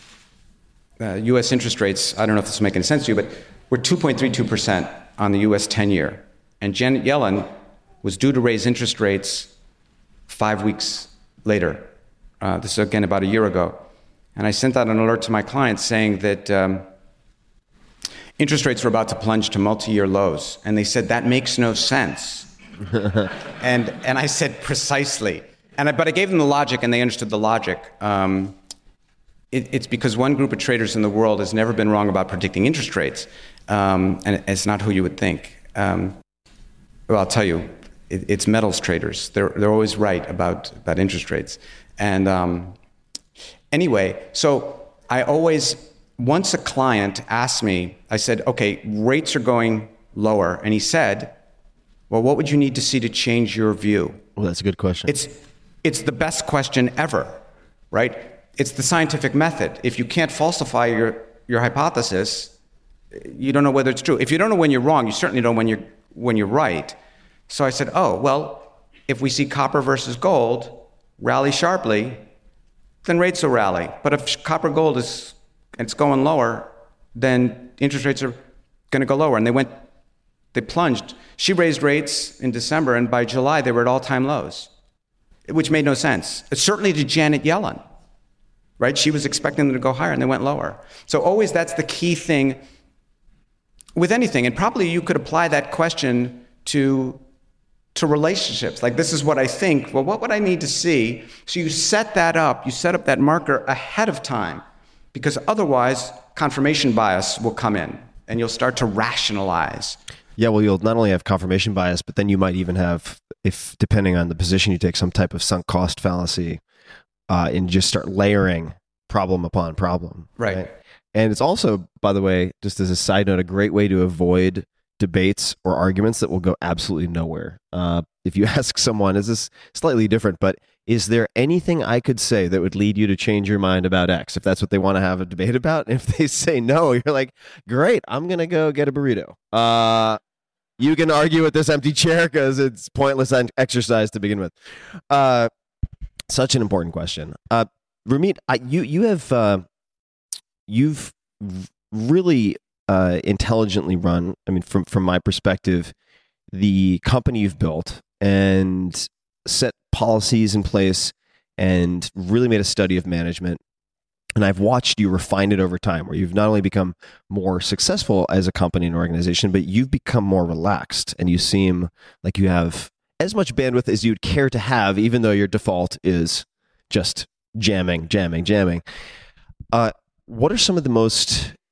uh, U S interest rates, I don't know if this will make any sense to you, but were two point three two percent on the U S ten-year. And Janet Yellen was due to raise interest rates five weeks later. Uh, this is, again, about a year ago. And I sent out an alert to my clients saying that um, interest rates were about to plunge to multi-year lows. And they said, that makes no sense. and and I said, precisely. And I, but I gave them the logic, and they understood the logic. Um, it, it's because one group of traders in the world has never been wrong about predicting interest rates, um, and it's not who you would think. Um, well, I'll tell you, it, it's metals traders. They're they're always right about about interest rates. And um, anyway, so I always, once a client asked me, I said, okay, rates are going lower, and he said, well, what would you need to see to change your view? Well, that's a good question. It's It's the best question ever, right? It's the scientific method. If you can't falsify your, your hypothesis, you don't know whether it's true. If you don't know when you're wrong, you certainly don't know when you're, when you're right. So I said, oh, well, if we see copper versus gold rally sharply, then rates will rally. But if copper gold is it's going lower, then interest rates are going to go lower. And they went, they plunged. She raised rates in December, and by July, they were at all-time lows, which made no sense. Certainly to Janet Yellen, right? She was expecting them to go higher, and they went lower. So always that's the key thing with anything. And probably you could apply that question to, to relationships. Like, this is what I think. Well, what would I need to see? So you set that up. You set up that marker ahead of time, because otherwise confirmation bias will come in, and you'll start to rationalize. Yeah, well, you'll not only have confirmation bias, but then you might even have, if depending on the position you take, some type of sunk cost fallacy, uh, and just start layering problem upon problem. Right. right. And it's also, by the way, just as a side note, a great way to avoid debates or arguments that will go absolutely nowhere. Uh, if you ask someone, is this slightly different, but is there anything I could say that would lead you to change your mind about X, if that's what they want to have a debate about? And if they say no, you're like, great, I'm going to go get a burrito. Uh, you can argue with this empty chair because it's pointless exercise to begin with. Uh, such an important question. Uh, Ramit, I, you, you have, uh, you've really uh, intelligently run, I mean, from, from my perspective, the company you've built and set policies in place and really made a study of management. And I've watched you refine it over time, where you've not only become more successful as a company and organization, but you've become more relaxed, and you seem like you have as much bandwidth as you'd care to have, even though your default is just jamming, jamming, jamming. Uh, what are some of the most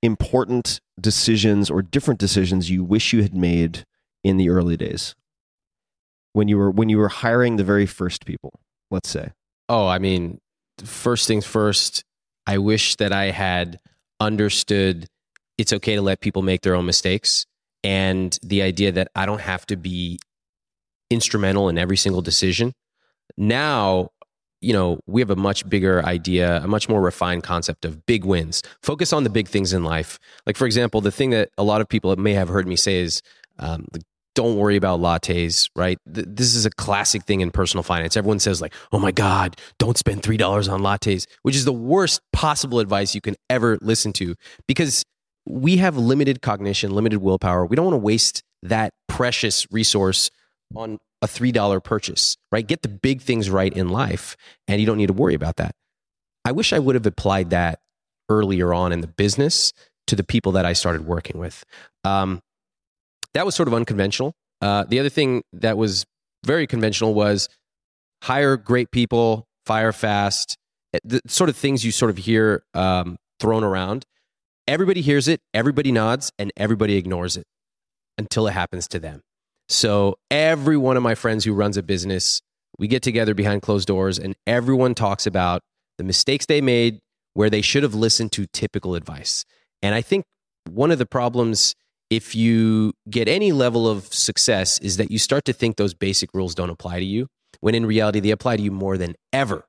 important decisions or different decisions you wish you had made in the early days when you were when you were hiring the very first people, let's say? Oh, I mean, first things first, I wish that I had understood it's okay to let people make their own mistakes, and the idea that I don't have to be instrumental in every single decision. Now, you know, we have a much bigger idea, a much more refined concept of big wins. Focus on the big things in life. Like, for example, the thing that a lot of people may have heard me say is, um, don't worry about lattes, right? Th- this is a classic thing in personal finance. Everyone says like, oh my God, don't spend three dollars on lattes, which is the worst possible advice you can ever listen to, because we have limited cognition, limited willpower. We don't want to waste that precious resource on a three dollars purchase, right? Get the big things right in life, and you don't need to worry about that. I wish I would have applied that earlier on in the business to the people that I started working with. Um, that was sort of unconventional. Uh, the other thing that was very conventional was hire great people, fire fast, the sort of things you sort of hear um, thrown around. Everybody hears it, everybody nods, and everybody ignores it until it happens to them. So every one of my friends who runs a business, we get together behind closed doors and everyone talks about the mistakes they made where they should have listened to typical advice. And I think one of the problems if you get any level of success is that you start to think those basic rules don't apply to you, when in reality they apply to you more than ever.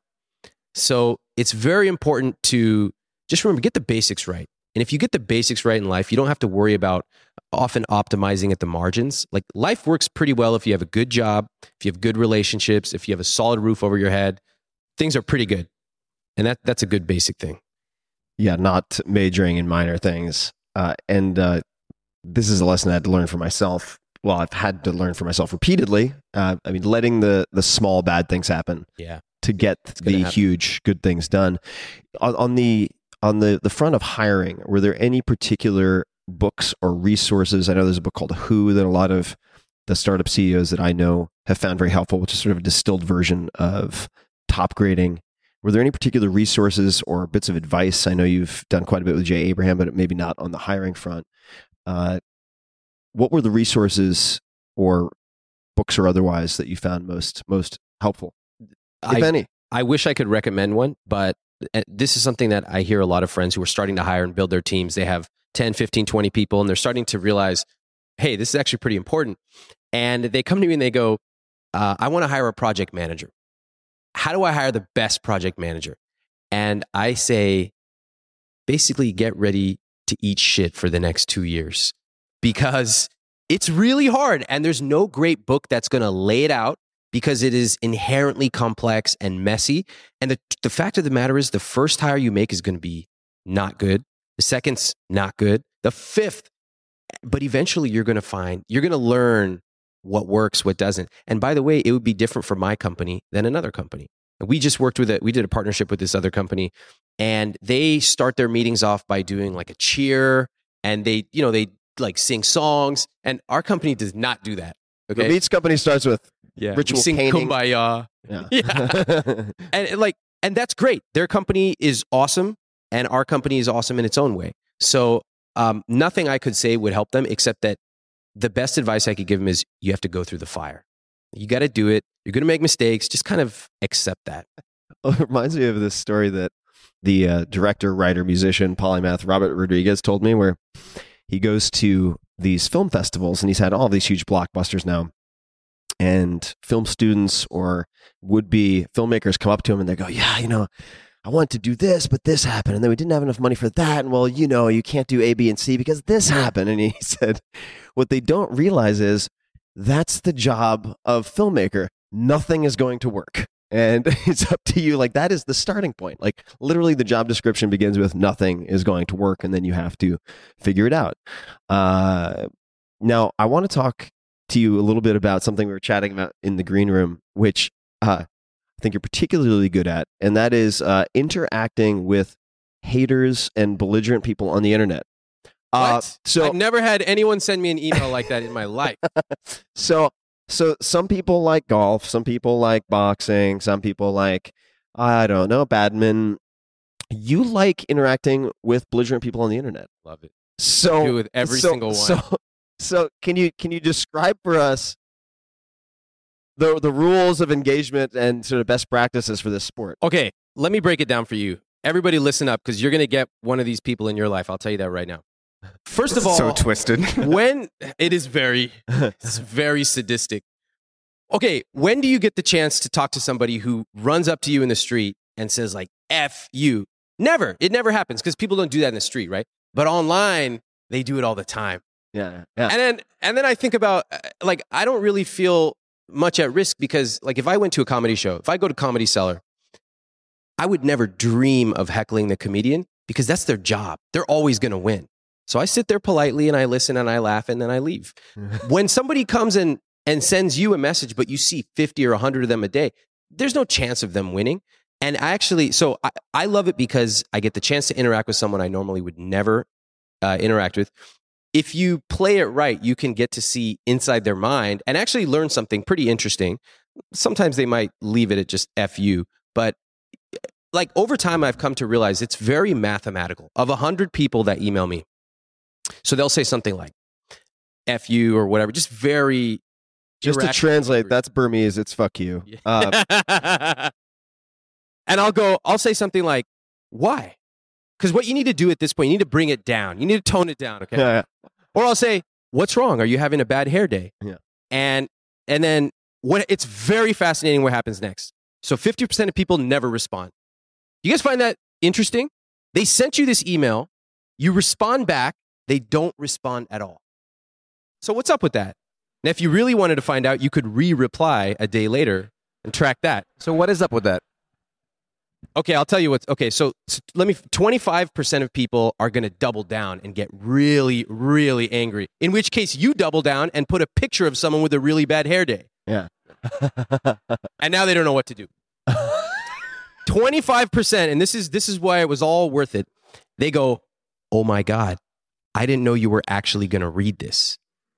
So it's very important to just remember, get the basics right. And if you get the basics right in life, you don't have to worry about often optimizing at the margins. Like, life works pretty well if you have a good job, if you have good relationships, if you have a solid roof over your head, things are pretty good. And that that's a good basic thing. Yeah, not majoring in minor things. Uh, and uh, this is a lesson I had to learn for myself. Well, I've had to learn for myself repeatedly. Uh, I mean, letting the the small bad things happen yeah. to get the happen. huge good things done. On, on the on the, the front of hiring, were there any particular books or resources? I know there's a book called Who that a lot of the startup C E Os that I know have found very helpful, which is sort of a distilled version of top grading. Were there any particular resources or bits of advice? I know you've done quite a bit with Jay Abraham, but maybe not on the hiring front. Uh, what were the resources or books or otherwise that you found most most helpful, if I, any? I wish I could recommend one, but this is something that I hear a lot of friends who are starting to hire and build their teams. They have ten, fifteen, twenty people, and they're starting to realize, hey, this is actually pretty important. And they come to me and they go, uh, I want to hire a project manager. How do I hire the best project manager? And I say, basically get ready to eat shit for the next two years because it's really hard. And there's no great book that's going to lay it out because it is inherently complex and messy. And the, the fact of the matter is the first hire you make is going to be not good. The second's not good. The fifth, but eventually you're going to find, you're going to learn what works, what doesn't. And by the way, it would be different for my company than another company. We just worked with it. We did a partnership with this other company and they start their meetings off by doing like a cheer and they, you know, they like sing songs, and our company does not do that. Okay. The Beats company starts with yeah. ritual we sing painting. Kumbaya. Yeah. yeah. and, and like, and that's great. Their company is awesome and our company is awesome in its own way. So um, nothing I could say would help them except that the best advice I could give them is you have to go through the fire. You got to do it. You're going to make mistakes. Just kind of accept that. Well, it reminds me of this story that the uh, director, writer, musician, polymath Robert Rodriguez told me, where he goes to these film festivals and he's had all these huge blockbusters now. And film students or would-be filmmakers come up to him and they go, yeah, you know, I want to do this, but this happened. And then we didn't have enough money for that. And well, you know, you can't do A, B, and C because this happened. And he said, what they don't realize is that's the job of filmmaker. Nothing is going to work. And it's up to you. Like, that is the starting point. Like, literally the job description begins with nothing is going to work. And then you have to figure it out. Uh, now, I want to talk to you a little bit about something we were chatting about in the green room, which uh, I think you're particularly good at. And that is uh, interacting with haters and belligerent people on the internet. What? Uh, so I've never had anyone send me an email like that in my life. so, so some people like golf, some people like boxing, some people like, I don't know, badminton. You like interacting with belligerent people on the internet. Love it. So Do with every so, single one. So, so can you can you describe for us the the rules of engagement and sort of best practices for this sport? Okay, let me break it down for you. Everybody listen up because you're going to get one of these people in your life. I'll tell you that right now. First of all, So twisted. when it is very, it's very sadistic. Okay, when do you get the chance to talk to somebody who runs up to you in the street and says like, F you? Never. It never happens because people don't do that in the street, right? But online, they do it all the time. Yeah, yeah. And then, and then I think about, uh, like, I don't really feel much at risk because, like, if I went to a comedy show, if I go to Comedy Cellar, I would never dream of heckling the comedian because that's their job. They're always going to win. So I sit there politely and I listen and I laugh and then I leave. When somebody comes in and sends you a message, but you see fifty or one hundred of them a day, there's no chance of them winning. And I actually, so I, I love it because I get the chance to interact with someone I normally would never uh, interact with. If you play it right, you can get to see inside their mind and actually learn something pretty interesting. Sometimes they might leave it at just F you, but like over time, I've come to realize it's very mathematical. Of a hundred people that email me, so they'll say something like F you or whatever, just very. Just to translate, that's Burmese. It's fuck you. Uh, and I'll go, I'll say something like, why? Because what you need to do at this point, you need to bring it down. You need to tone it down, okay? Yeah, yeah. Or I'll say, what's wrong? Are you having a bad hair day? Yeah. And and then what? It's very fascinating what happens next. So fifty percent of people never respond. You guys find that interesting? They sent you this email. You respond back. They don't respond at all. So what's up with that? Now, if you really wanted to find out, you could re-reply a day later and track that. So what is up with that? Okay, I'll tell you what's okay. So, so let me. twenty-five percent of people are going to double down and get really, really angry. In which case, you double down and put a picture of someone with a really bad hair day. Yeah. And now they don't know what to do. twenty-five percent, and this is this is why it was all worth it. They go, "Oh my God, I didn't know you were actually going to read this."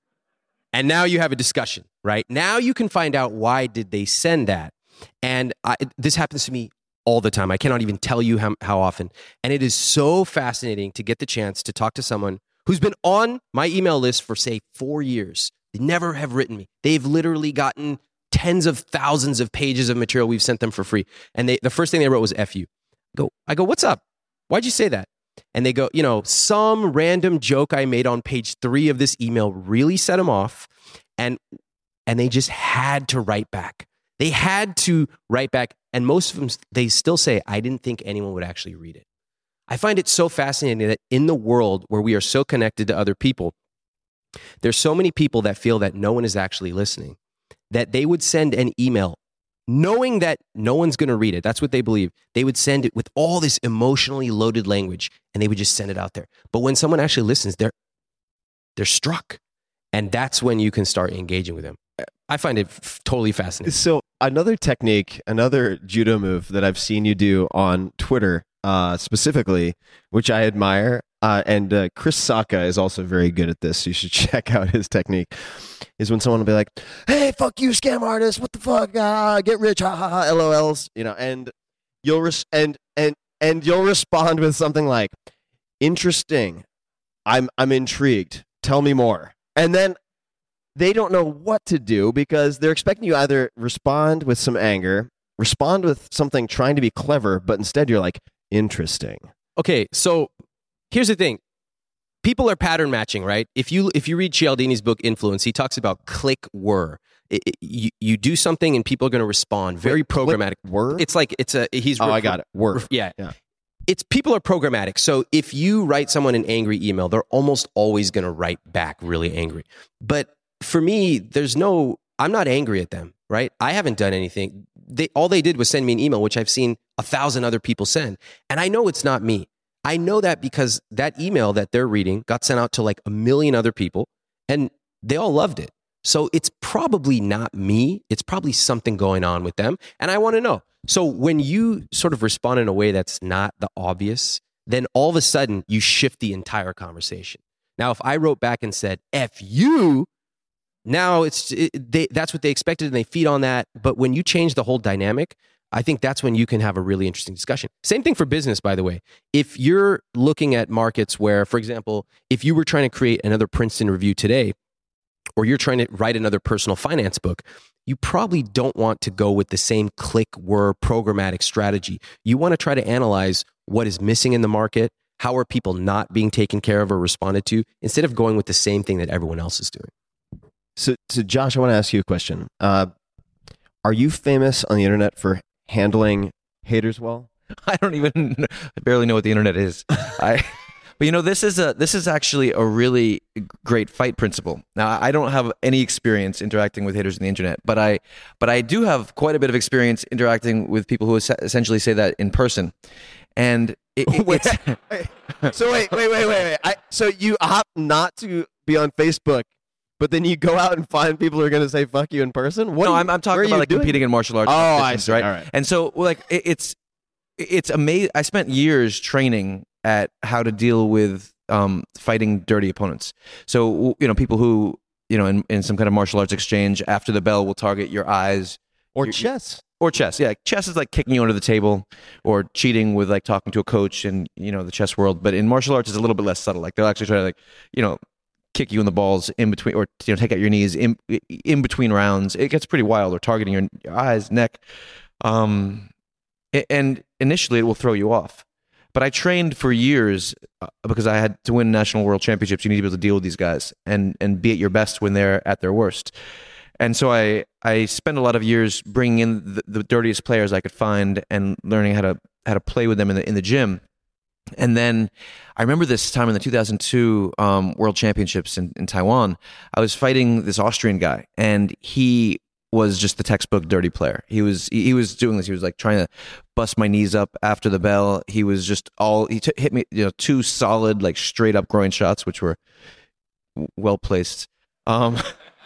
And now you have a discussion, right? Now you can find out why did they send that. And I, this happens to me all the time. I cannot even tell you how, how often. And it is so fascinating to get the chance to talk to someone who's been on my email list for, say, four years. They never have written me. They've literally gotten tens of thousands of pages of material we've sent them for free. And they, the first thing they wrote was F you. I go, I go, what's up? Why'd you say that? And they go, you know, some random joke I made on page three of this email really set them off. And, and they just had to write back. They had to write back. And most of them, they still say, I didn't think anyone would actually read it. I find it so fascinating that in the world where we are so connected to other people, there's so many people that feel that no one is actually listening, that they would send an email knowing that no one's going to read it. That's what they believe. They would send it with all this emotionally loaded language and they would just send it out there. But when someone actually listens, they're, they're struck. And that's when you can start engaging with them. I find it f- totally fascinating. So another technique, another judo move that I've seen you do on Twitter uh, specifically, which I admire, uh, and uh, Chris Sacca is also very good at this. You should check out his technique. Is when someone will be like, "Hey, fuck you, scam artist! What the fuck? Ah, get rich! Ha ha ha! L O Ls." You know, and you'll res- and and and you'll respond with something like, "Interesting. I'm I'm intrigued. Tell me more." And then they don't know what to do because they're expecting you to either respond with some anger, respond with something trying to be clever, but instead you're like, interesting. Okay, so here's the thing. People are pattern matching, right? If you if you read Cialdini's book Influence, he talks about click whir. It, it, you, you do something and people are going to respond. Very Wait, programmatic. Whir? It's like it's a he's. Oh, ref- I got it. Whir. Ref- yeah. yeah. It's people are programmatic. So if you write someone an angry email, they're almost always going to write back really angry. But for me, there's no, I'm not angry at them, right? I haven't done anything. They, all they did was send me an email, which I've seen a thousand other people send. And I know it's not me. I know that because that email that they're reading got sent out to like a million other people and they all loved it. So it's probably not me. It's probably something going on with them. And I want to know. So when you sort of respond in a way that's not the obvious, then all of a sudden you shift the entire conversation. Now, if I wrote back and said, F you, now it's it, they, that's what they expected and they feed on that. But when you change the whole dynamic, I think that's when you can have a really interesting discussion. Same thing for business, by the way. If you're looking at markets where, for example, if you were trying to create another Princeton Review today, or you're trying to write another personal finance book, you probably don't want to go with the same click word programmatic strategy. You want to try to analyze what is missing in the market. How are people not being taken care of or responded to, instead of going with the same thing that everyone else is doing? So, so Josh, I want to ask you a question. Uh, are you famous on the internet for handling haters well? I don't even, I barely know what the internet is. I, but you know, this is a this is actually a really great fight principle. Now, I don't have any experience interacting with haters on the internet, but I, but I do have quite a bit of experience interacting with people who es- essentially say that in person, and. It, it, wait, wait. So wait, wait, wait, wait, wait. I, so you opt not to be on Facebook, but then you go out and find people who are going to say "fuck you" in person. What no, you, I'm, I'm talking about like doing? competing in martial arts. Oh, I see. Right? All right. And so, like, it, it's it's amazing. I spent years training at how to deal with um, fighting dirty opponents. So you know, people who you know in, in some kind of martial arts exchange, after the bell, will target your eyes or your, chess. Or chess, yeah. Chess is like kicking you under the table, or cheating with like talking to a coach in you know the chess world. But in martial arts, it's a little bit less subtle. Like they'll actually try to like you know kick you in the balls in between, or you know take out your knees in in between rounds. It gets pretty wild. Or targeting your, your eyes, neck, um, and initially it will throw you off. But I trained for years uh, because I had to win national world championships. You need to be able to deal with these guys and and be at your best when they're at their worst. And so I, I spent a lot of years bringing in the, the dirtiest players I could find and learning how to how to play with them in the in the gym. And then I remember this time in the two thousand two um, World Championships in, in Taiwan. I was fighting this Austrian guy, and he was just the textbook dirty player. He was he, he was doing this. He was like trying to bust my knees up after the bell. He was just all he t- hit me, you know, two solid like straight up groin shots, which were well placed. Um,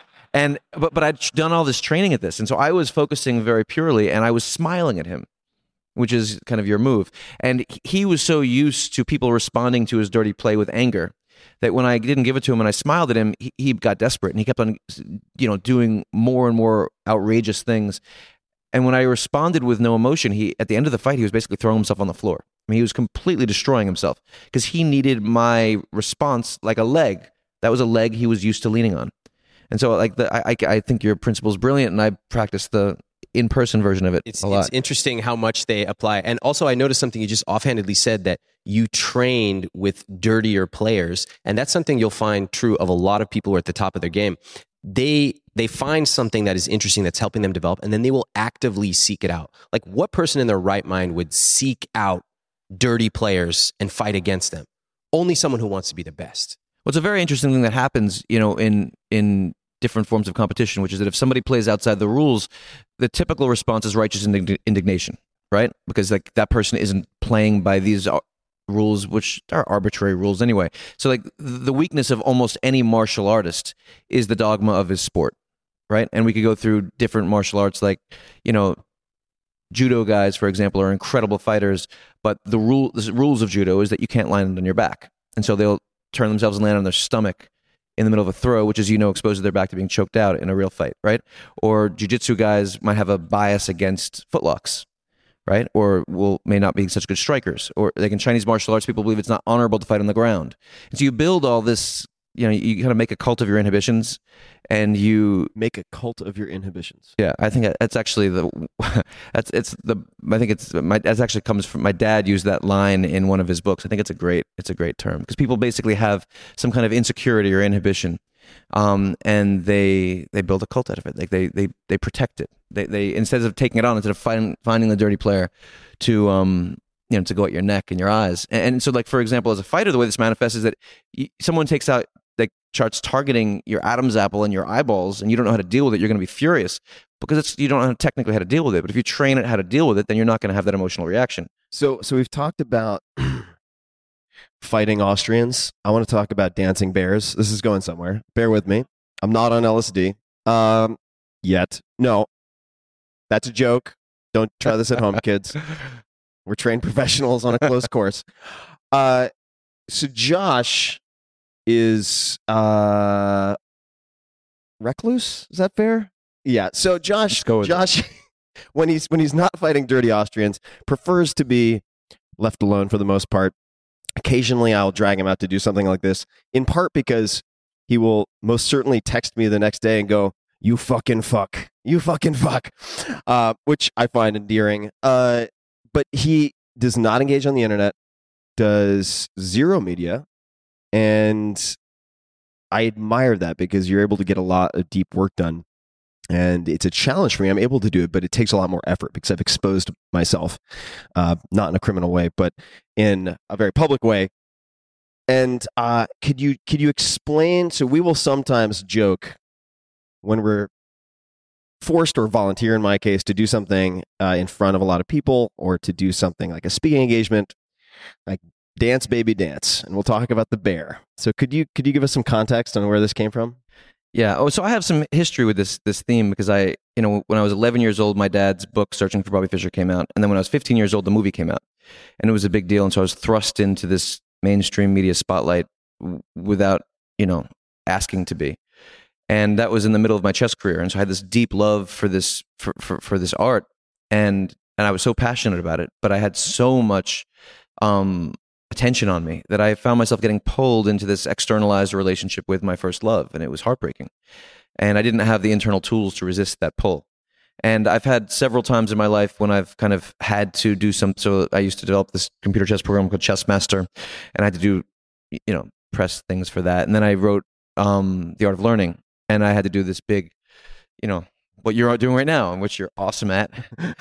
And but but I'd done all this training at this, and so I was focusing very purely, and I was smiling at him, which is kind of your move. And he was so used to people responding to his dirty play with anger that when I didn't give it to him and I smiled at him, he, he got desperate, and he kept on, you know, doing more and more outrageous things. And when I responded with no emotion, he at the end of the fight, he was basically throwing himself on the floor. I mean, he was completely destroying himself because he needed my response like a leg. That was a leg he was used to leaning on. And so, like, the, I, I think your principle is brilliant, and I practice the in-person version of it it's, a lot. It's interesting how much they apply. And also, I noticed something you just offhandedly said, that you trained with dirtier players, and that's something you'll find true of a lot of people who are at the top of their game. They they find something that is interesting that's helping them develop, and then they will actively seek it out. Like, what person in their right mind would seek out dirty players and fight against them? Only someone who wants to be the best. Well, it's a very interesting thing that happens, you know, in in different forms of competition, which is that if somebody plays outside the rules, the typical response is righteous indig- indignation, right? Because like that person isn't playing by these rules, which are arbitrary rules anyway. So like the weakness of almost any martial artist is the dogma of his sport, right? And we could go through different martial arts, like, you know, judo guys, for example, are incredible fighters, but the rule, the rules of judo is that you can't land on your back. And so they'll turn themselves and land on their stomach in the middle of a throw, which is, you know, exposes their back to being choked out in a real fight, right? Or jiu-jitsu guys might have a bias against footlocks, right? Or will may not be such good strikers. Or like in Chinese martial arts, people believe it's not honorable to fight on the ground. And so you build all this, you know, you kind of make a cult of your inhibitions, and you make a cult of your inhibitions. Yeah, I think that's actually the that's it's the I think it's my that actually comes from my dad used that line in one of his books. I think it's a great it's a great term because people basically have some kind of insecurity or inhibition, um, and they they build a cult out of it. Like they they they protect it. They they instead of taking it on, instead of finding finding the dirty player to um you know to go at your neck and your eyes. And, and so like for example, as a fighter, the way this manifests is that y- someone takes out like charts targeting your Adam's apple and your eyeballs, and you don't know how to deal with it, you're going to be furious because it's you don't know technically how to deal with it. But if you train it how to deal with it, then you're not going to have that emotional reaction. So, so we've talked about fighting Austrians. I want to talk about dancing bears. This is going somewhere. Bear with me. I'm not on L S D um, yet. No, that's a joke. Don't try this at home, kids. We're trained professionals on a close course. Uh, so Josh is uh recluse, is that fair? Yeah. So Josh go with Josh when he's when he's not fighting dirty Austrians, prefers to be left alone for the most part. Occasionally, I'll drag him out to do something like this, in part because he will most certainly text me the next day and go, "You fucking fuck, you fucking fuck," uh, which I find endearing. Uh, but he does not engage on the internet, does zero media, and I admire that because you're able to get a lot of deep work done. And it's a challenge for me. I'm able to do it, but it takes a lot more effort because I've exposed myself, uh, not in a criminal way, but in a very public way. And uh, could you could you explain? So we will sometimes joke when we're forced or volunteer, in my case, to do something uh, in front of a lot of people, or to do something like a speaking engagement, like dance, baby, dance, and we'll talk about the bear. So could you could you give us some context on where this came from? Yeah. Oh, so I have some history with this this theme because I, you know, when I was eleven years old, my dad's book Searching for Bobby Fischer came out, and then when I was fifteen years old, the movie came out, and it was a big deal, and so I was thrust into this mainstream media spotlight w- without, you know, asking to be, and that was in the middle of my chess career, and so I had this deep love for this for for, for this art, and and I was so passionate about it, but I had so much um, attention on me that I found myself getting pulled into this externalized relationship with my first love, and it was heartbreaking. And I didn't have the internal tools to resist that pull. And I've had several times in my life when I've kind of had to do some, so I used to develop this computer chess program called Chess Master, and I had to do, you know, press things for that. And then I wrote um, The Art of Learning, and I had to do this big, you know, what you're doing right now, and which you're awesome at.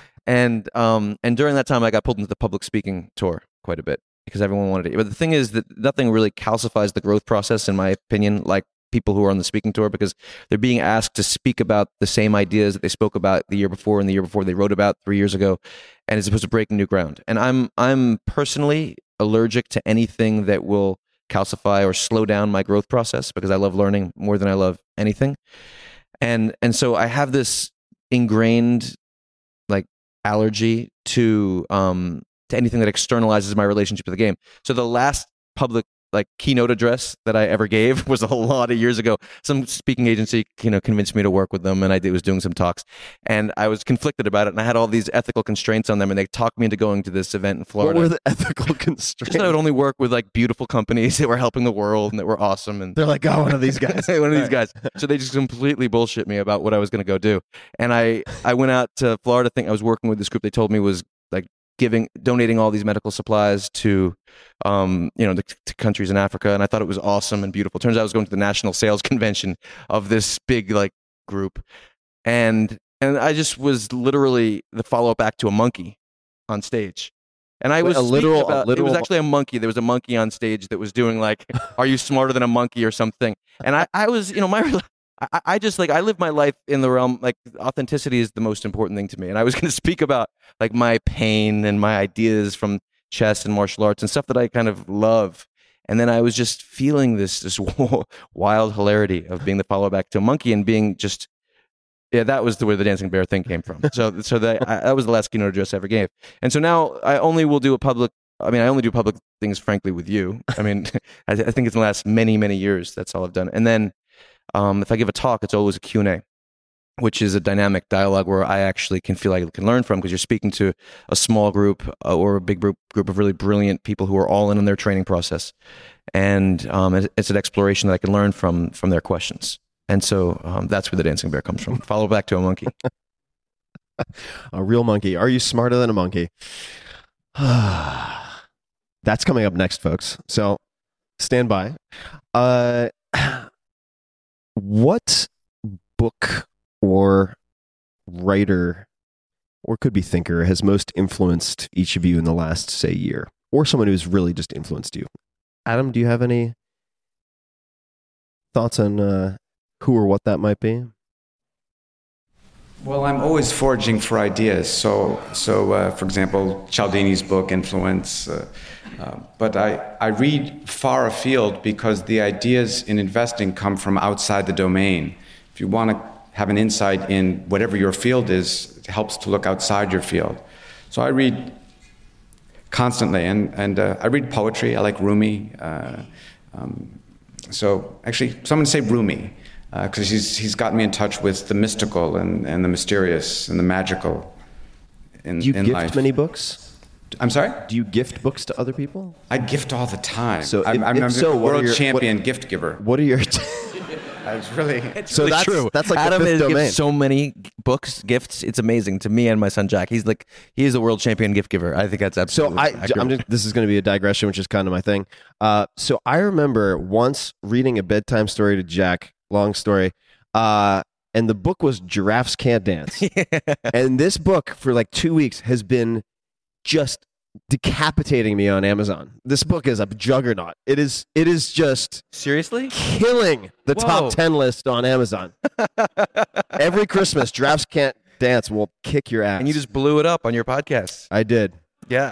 and um, and during that time, I got pulled into the public speaking tour quite a bit, because everyone wanted it. But the thing is that nothing really calcifies the growth process, in my opinion, like people who are on the speaking tour, because they're being asked to speak about the same ideas that they spoke about the year before and the year before they wrote about three years ago, and it's supposed to break new ground. And I'm I'm personally allergic to anything that will calcify or slow down my growth process, because I love learning more than I love anything. And and so I have this ingrained like allergy to um to anything that externalizes my relationship to the game. So the last public like keynote address that I ever gave was a lot of years ago. Some speaking agency, you know, convinced me to work with them, and I did, was doing some talks, and I was conflicted about it, and I had all these ethical constraints on them, and they talked me into going to this event in Florida. What were the ethical constraints? Just that I would only work with like beautiful companies that were helping the world and that were awesome. And they're like, oh, one of these guys. one of these guys. So they just completely bullshit me about what I was going to go do. And I, I went out to Florida. I think I was working with this group they told me was like giving, donating all these medical supplies to, um, you know, the, to countries in Africa. And I thought it was awesome and beautiful. Turns out I was going to the national sales convention of this big like group. And, and I just was literally the follow-up act to a monkey on stage. And I was a literal, about, a literal, it was actually a monkey. There was a monkey on stage that was doing like, are you smarter than a monkey or something? And I, I was, you know, my, I, I just like, I live my life in the realm, like authenticity is the most important thing to me. And I was going to speak about like my pain and my ideas from chess and martial arts and stuff that I kind of love. And then I was just feeling this, this wild hilarity of being the follow back to a monkey and being just, yeah, that was the where the dancing bear thing came from. So, so that, I, that was the last keynote address I ever gave. And so now I only will do a public, I mean, I only do public things, frankly, with you. I mean, I, I think it's in the last many, many years. That's all I've done. And then um, if I give a talk, it's always a Q and A, which is a dynamic dialogue where I actually can feel like I can learn from, because you're speaking to a small group uh, or a big group, group of really brilliant people who are all in on their training process. And um, it, it's an exploration that I can learn from from their questions. And so um, that's where the dancing bear comes from. Follow back to a monkey. A real monkey. Are you smarter than a monkey? That's coming up next, folks. So stand by. Uh, what book or writer, or could be thinker, has most influenced each of you in the last, say, year? Or someone who's really just influenced you? Adam, do you have any thoughts on uh, who or what that might be? Well, I'm always foraging for ideas. So, so uh, for example, Cialdini's book, Influence. Uh, uh, but I, I read far afield because the ideas in investing come from outside the domain. If you want to have an insight in whatever your field is, it helps to look outside your field. So I read constantly, and, and uh, I read poetry. I like Rumi. Uh, um, so actually, so I'm going to say Rumi, because uh, he's, he's got me in touch with the mystical and, and the mysterious and the magical. in, Do you in gift life. many books? I'm sorry? Do you gift books to other people? I gift all the time. So I'm, if- I'm, if I'm so, a what are world your- champion what- gift giver. What are your... I was really... so Really that's true. that's like Adam the fifth has given domain. so many books, gifts. It's amazing to me and my son Jack. He's like he is a world champion gift giver. I think that's So absolutely. I, accurate. I'm just, this is going to be a digression, which is kind of my thing. Uh, so I remember once reading a bedtime story to Jack, long story, uh, and the book was Giraffes Can't Dance. And this book for like two weeks has been just decapitating me on Amazon. This book is a juggernaut. It is. It is just Seriously? killing the Whoa. top ten list on Amazon. Every Christmas, Giraffes Can't Dance will kick your ass. And you just blew it up on your podcast. I did. Yeah.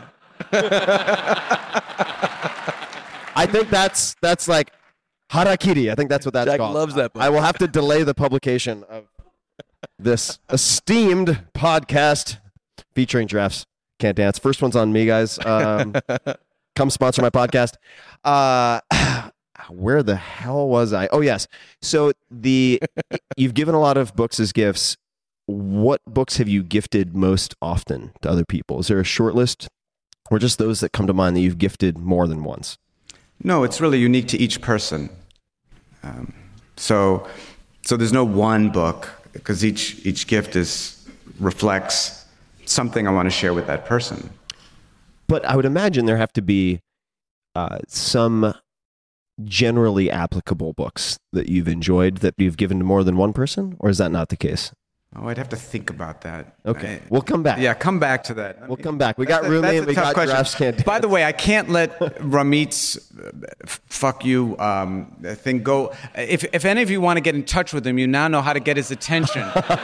I think that's that's like harakiri. I think that's what that's Jack called. loves that book. I will have to delay the publication of this esteemed podcast featuring Giraffes Can't Dance. First one's on me, guys. Um, come sponsor my podcast. Uh, where the hell was I? Oh, yes. So the you've given a lot of books as gifts. What books have you gifted most often to other people? Is there a short list, or just those that come to mind that you've gifted more than once? No, it's really unique to each person. Um, so, so there's no one book because each each gift is reflects something I want to share with that person. But I would imagine there have to be uh, some generally applicable books that you've enjoyed that you've given to more than one person, or is that not the case? Oh, I'd have to think about that. Okay, I- we'll come back. Yeah, come back to that. I We'll mean, come back. We that's got a- Rumi that's and a we tough got question. Giraffes Can't By Dance. the way, I can't let Ramit's uh, f- fuck you um, thing go. If if any of you want to get in touch with him, you now know how to get his attention.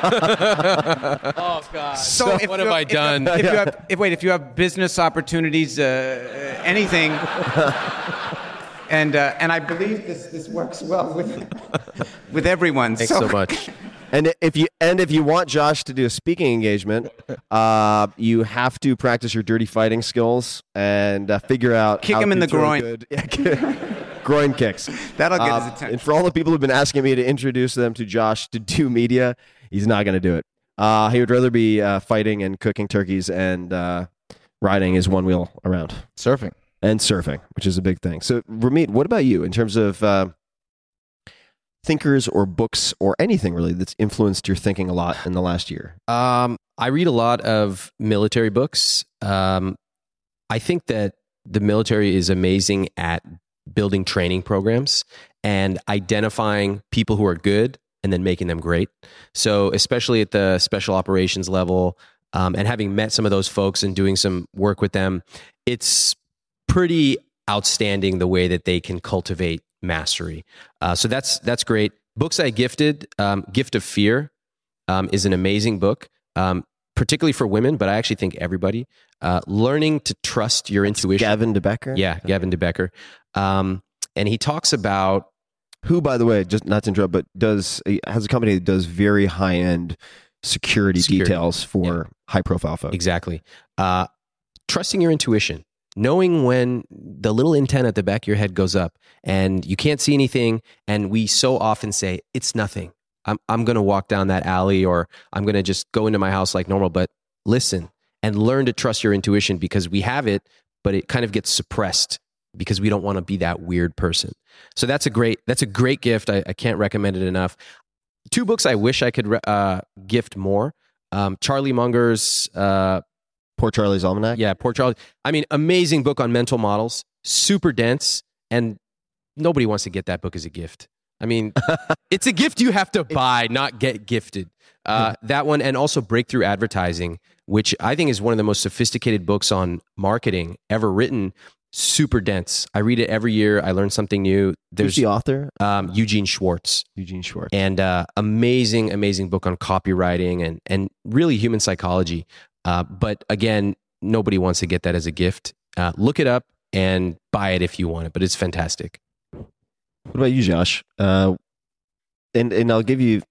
Oh God! So, if what you have I if- done? If, you have, if wait, if you have business opportunities, uh, uh, anything, and uh, and I believe this this works well with with everyone. Thanks so much. And if you and if you want Josh to do a speaking engagement, uh, you have to practice your dirty fighting skills and uh, figure out Kick how him in to the throw groin. good- Yeah, groin kicks. That'll get Uh, his attention. And for all the people who've been asking me to introduce them to Josh to do media, he's not going to do it. Uh, he would rather be uh, fighting and cooking turkeys and uh, riding his one wheel around Surfing. and surfing, which is a big thing. So, Ramit, what about you in terms of uh, thinkers or books or anything really that's influenced your thinking a lot in the last year? Um, I read a lot of military books. Um, I think that the military is amazing at building training programs and identifying people who are good and then making them great. So, especially at the special operations level, um, and having met some of those folks and doing some work with them, it's pretty outstanding the way that they can cultivate mastery. Uh, so that's that's great. Books I gifted, um, Gift of Fear um, is an amazing book, um, particularly for women, but I actually think everybody. Uh, learning to trust your intuition. Gavin DeBecker? Yeah, Gavin DeBecker. Um, and he talks about Who, by the way, just not to interrupt, but does has a company that does very high end security, Security. details for Yeah. high profile folks. exactly uh, trusting your intuition, knowing when the little antenna at the back of your head goes up and you can't see anything. And we so often say, it's nothing. I'm, I'm going to walk down that alley or I'm going to just go into my house like normal. But listen and learn to trust your intuition because we have it, but it kind of gets suppressed because we don't want to be that weird person. So that's a great, that's a great gift. I, I can't recommend it enough. Two books I wish I could re- uh, gift more. Um, Charlie Munger's, uh, Poor Charlie's Almanac? yeah, Poor Charlie. I mean, amazing book on mental models, super dense, and nobody wants to get that book as a gift. I mean, it's a gift you have to buy, not get gifted. Uh, that one, and also Breakthrough Advertising, which I think is one of the most sophisticated books on marketing ever written. Super dense. I read it every year. I learn something new. Who's There's the author? um, Eugene Schwartz. Eugene Schwartz. And uh, amazing, amazing book on copywriting and and really human psychology. Uh, but again, nobody wants to get that as a gift. Uh, look it up and buy it if you want it. But it's fantastic. What about you, Josh? Uh, and and I'll give you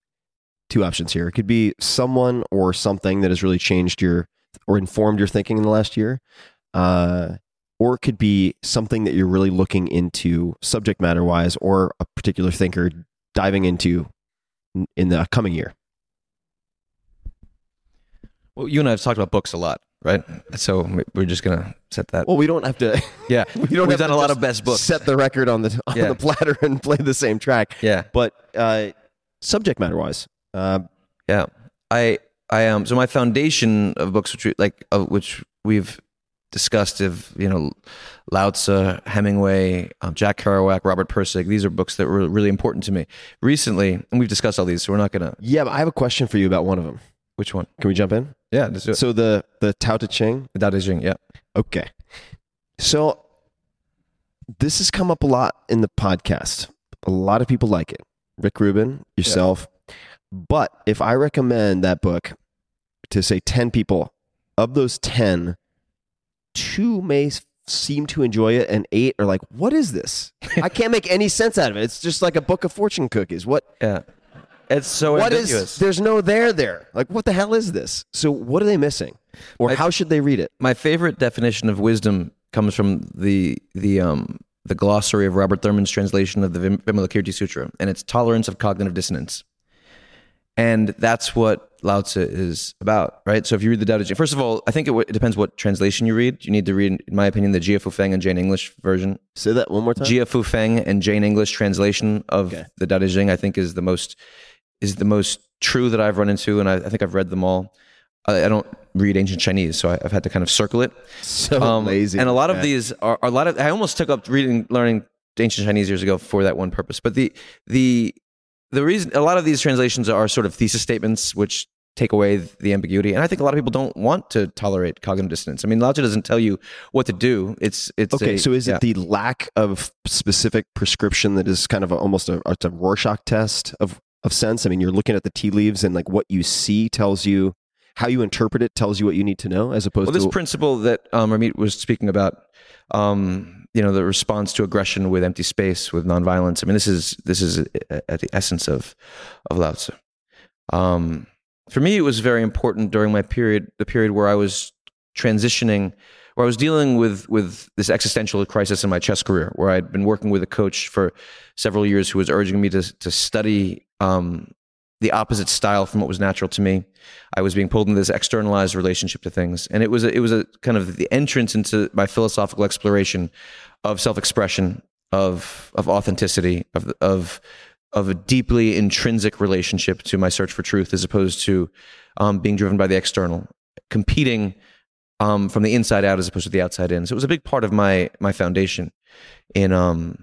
two options here. It could be someone or something that has really changed your or informed your thinking in the last year. Uh, or it could be something that you're really looking into subject matter wise, or a particular thinker diving into in the coming year. Well, you and I have talked about books a lot, right? So we're just gonna set that. Well, we don't have to. Yeah, we don't We've have done to a lot just of best books. Set the record on the on Yeah. the platter and play the same track. Yeah. But uh, subject matter wise, uh, Yeah, I I um so my foundation of books which we, like of which we've discussed of you know Lao Tzu, Hemingway, um, Jack Kerouac, Robert Pirsig. These are books that were really important to me recently, and we've discussed all these. So we're not gonna. yeah. But I have a question for you about one of them. Which one? Can we jump in? Yeah, let's do it. So the the Tao Te Ching. The Tao Te Ching. Yeah. Okay. So this has come up a lot in the podcast. A lot of people like it. Rick Rubin, yourself. But if I recommend that book to say ten people, of those ten, two may s- seem to enjoy it and eight are like, what is this? I can't make any sense out of it. It's just like a book of fortune cookies. What Yeah. It's so what ambiguous. is there's no there there. Like what the hell is this? So what are they missing? Or I- how should they read it? My favorite definition of wisdom comes from the the um the glossary of Robert Thurman's translation of the Vim- Vimalakirti Sutra, and it's tolerance of cognitive dissonance. And that's what Lao Tzu is about, right? So if you read the Tao Te Ching, first of all, I think it, w- it depends what translation you read. You need to read, in my opinion, the Jia Fu Feng and Jane English version. Say that one more time. Jia Fu Feng and Jane English translation of Okay. the Tao Te Ching, I think, is the most is the most true that I've run into, and I, I think I've read them all. I, I don't read ancient Chinese, so I, I've had to kind of circle it. So Um, lazy. And a lot of Yeah. these are, are a lot of. I almost took up reading, learning ancient Chinese years ago for that one purpose. But the the the reason a lot of these translations are sort of thesis statements, which take away the ambiguity. And I think a lot of people don't want to tolerate cognitive dissonance. I mean, Lao Tzu doesn't tell you what to do. It's it's Okay, a- so is yeah. it the lack of specific prescription that is kind of a, almost a, it's a Rorschach test of, of sense? I mean, you're looking at the tea leaves and like what you see tells you, how you interpret it tells you what you need to know as opposed Well, this to... principle that um, Ramit was speaking about, um, you know, the response to aggression with empty space, with nonviolence. I mean, this is this is at the essence of of Lao Tzu. Um, for me, it was very important during my period, the period where I was transitioning, where I was dealing with with this existential crisis in my chess career, where I'd been working with a coach for several years who was urging me to to study um, the opposite style from what was natural to me. I was being pulled into this externalized relationship to things, and it was a, it was a kind of the entrance into my philosophical exploration of self-expression, of of authenticity, of of of a deeply intrinsic relationship to my search for truth, as opposed to um, being driven by the external, competing um, from the inside out as opposed to the outside in. So it was a big part of my my foundation in um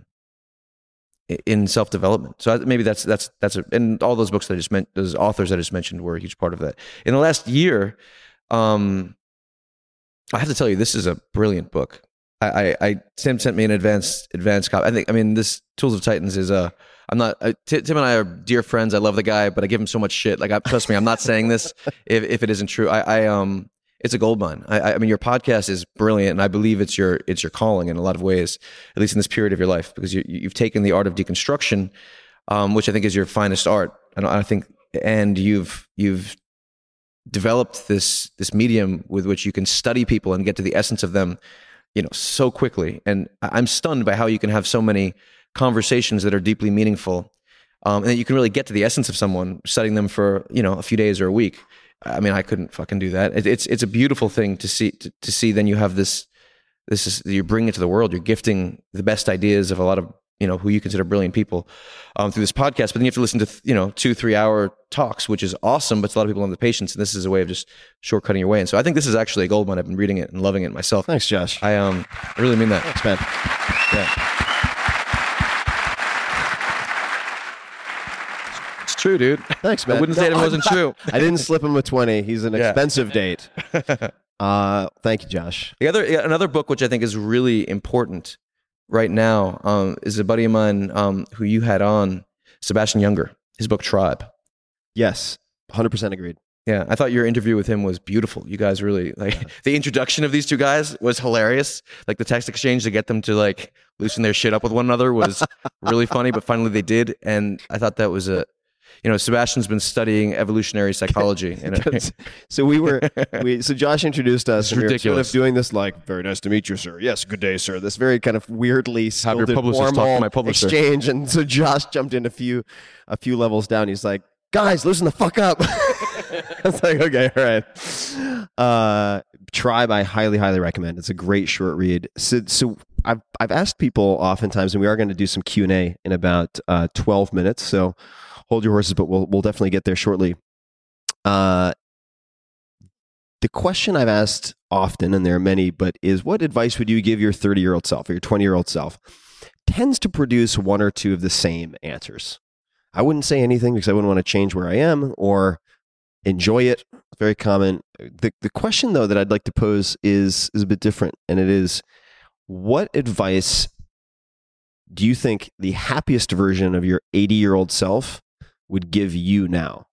in self development. So I, maybe that's that's that's a, and all those books that I just meant, those authors I just mentioned, were a huge part of that. In the last year, um, I have to tell you, this is a brilliant book. I, I, I Tim sent me an advanced advanced copy. I think, I mean, this Tools of Titans is a. I'm not. Uh, T- Tim and I are dear friends. I love the guy, but I give him so much shit. Like, I, trust me, I'm not saying this if if it isn't true. I, I um, it's a gold mine. I, I mean, your podcast is brilliant, and I believe it's your it's your calling in a lot of ways, at least in this period of your life, because you, you've taken the art of deconstruction, um, which I think is your finest art, and I think, and you've you've developed this this medium with which you can study people and get to the essence of them, you know, so quickly. And I'm stunned by how you can have so many conversations that are deeply meaningful, um, and that you can really get to the essence of someone, studying them for, you know, a few days or a week. I mean, I couldn't fucking do that. It, it's it's a beautiful thing to see. To, to see, then you have this. This is, you're bringing it to the world. You're gifting the best ideas of a lot of, you know, who you consider brilliant people um, through this podcast. But then you have to listen to, you know, two three hour talks, which is awesome. But a lot of people don't have the patience, and this is a way of just shortcutting your way. And so I think this is actually a gold mine. I've been reading it and loving it myself. Thanks, Josh. I um I really mean that. Thanks, man. Yeah. It's true, dude. Thanks, man. I wouldn't say No, it wasn't I'm true. not- I didn't slip him a twenty. He's an Yeah. expensive date. Uh, thank you, Josh. The other, yeah, another book which I think is really important right now um, is a buddy of mine um, who you had on, Sebastian Junger. His book Tribe. Yes, one hundred percent agreed. Yeah, I thought your interview with him was beautiful. You guys really like the introduction of these two guys was hilarious. Like the text exchange to get them to like loosen their shit up with one another was really funny. But finally they did, and I thought that was a. You know, Sebastian's been studying evolutionary psychology. And so we were, we, so Josh introduced us. It's and we were ridiculous. sort of doing this like, very nice to meet you, sir. Yes, good day, sir. This very kind of weirdly Have your stilted, publicist talk to formal my publisher. exchange. And so Josh jumped in a few, a few levels down. He's like, guys, loosen the fuck up. It's like, okay, all right. Uh, Tribe, I highly, highly recommend. It's a great short read. So, so I've I've asked people oftentimes, and we are going to do some Q and A in about uh, twelve minutes. So hold your horses, but we'll we'll definitely get there shortly. Uh, the question I've asked often, and there are many, but is what advice would you give your thirty-year-old self or your twenty-year-old self? Tends to produce one or two of the same answers. I wouldn't say anything because I wouldn't want to change where I am or enjoy it. Very common. The the question though that I'd like to pose is is a bit different, and it is, what advice do you think the happiest version of your eighty-year-old self would give you now?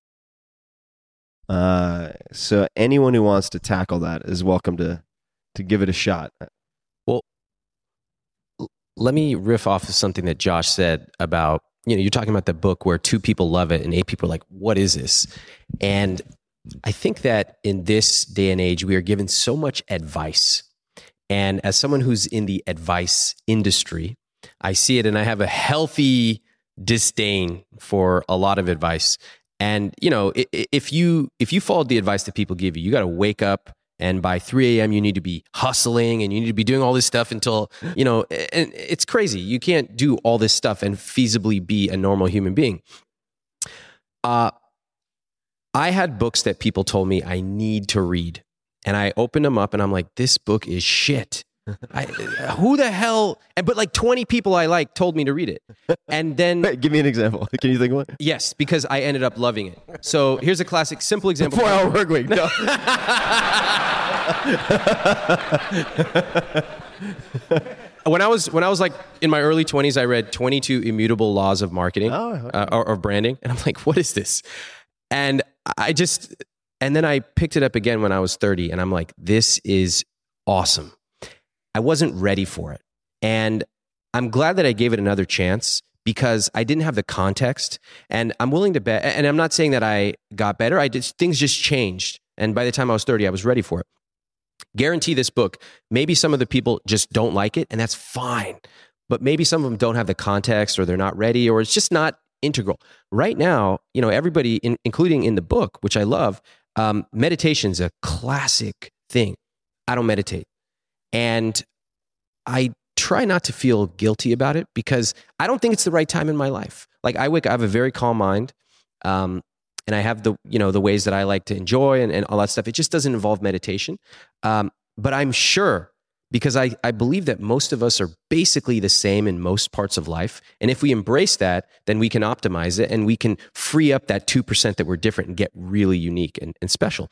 Uh, so anyone who wants to tackle that is welcome to to give it a shot. Well, l- let me riff off of something that Josh said about, you know, you're talking about the book where two people love it and eight people are like, what is this? And I think that in this day and age, we are given so much advice. And as someone who's in the advice industry, I see it and I have a healthy disdain for a lot of advice. And, you know, if you if you followed the advice that people give you, you got to wake up and by three a.m. you need to be hustling and you need to be doing all this stuff until, you know, and it's crazy. You can't do all this stuff and feasibly be a normal human being. Uh, I had books that people told me I need to read. And I opened them up and I'm like, this book is shit. I, who the hell? And, but like twenty people I like told me to read it. And then... Wait, give me an example. Can you think of one? Yes, because I ended up loving it. So here's a classic, simple example. Four hour work week. No. When I was when I was like in my early twenties, I read twenty-two Immutable Laws of Marketing oh, okay. uh, or, or branding. And I'm like, what is this? And I just... And then I picked it up again when I was thirty and I'm like, this is awesome. I wasn't ready for it. And I'm glad that I gave it another chance because I didn't have the context, and I'm willing to bet, and I'm not saying that I got better. I did, things just changed. And by the time I was thirty, I was ready for it. Guarantee this book, maybe some of the people just don't like it, and that's fine. But maybe some of them don't have the context, or they're not ready, or it's just not integral. Right now, you know, everybody, in, including in the book, which I love, um, meditation's a classic thing. I don't meditate. And I try not to feel guilty about it because I don't think it's the right time in my life. Like I wake, I have a very calm mind. Um, and I have the, you know, the ways that I like to enjoy and, and all that stuff. It just doesn't involve meditation. Um, but I'm sure, because I, I believe that most of us are basically the same in most parts of life. And if we embrace that, then we can optimize it and we can free up that two percent that we're different and get really unique and, and special.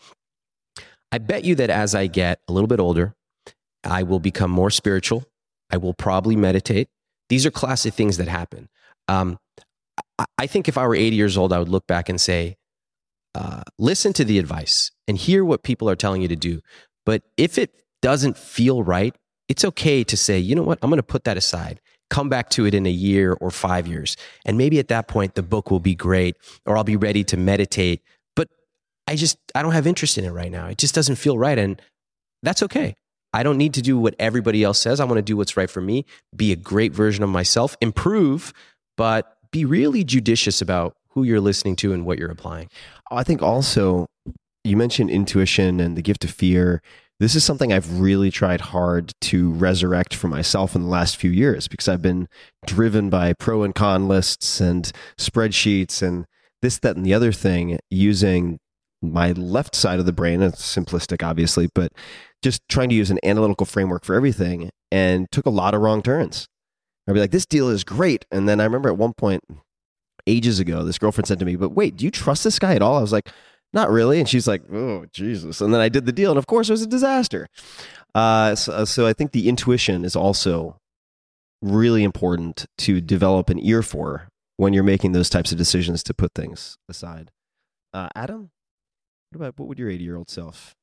I bet you that as I get a little bit older, I will become more spiritual. I will probably meditate. These are classic things that happen. Um, I, I think if I were eighty years old, I would look back and say, uh, listen to the advice and hear what people are telling you to do. But if it doesn't feel right, it's okay to say, you know what, I'm going to put that aside. Come back to it in a year or five years. And maybe at that point, the book will be great, or I'll be ready to meditate. But I just, I don't have interest in it right now. It just doesn't feel right. And that's okay. I don't need to do what everybody else says. I want to do what's right for me, be a great version of myself, improve, but be really judicious about who you're listening to and what you're applying. I think also, you mentioned intuition and the gift of fear. This is something I've really tried hard to resurrect for myself in the last few years because I've been driven by pro and con lists and spreadsheets and this, that, and the other thing, using my left side of the brain. It's simplistic, obviously, but just trying to use an analytical framework for everything, and took a lot of wrong turns. I'd be like, this deal is great. And then I remember at one point, ages ago, this girlfriend said to me, but wait, do you trust this guy at all? I was like, not really. And she's like, oh, Jesus. And then I did the deal. And of course, it was a disaster. Uh, so, so I think the intuition is also really important to develop an ear for when you're making those types of decisions to put things aside. Uh, Adam, what about, what would your eighty-year-old self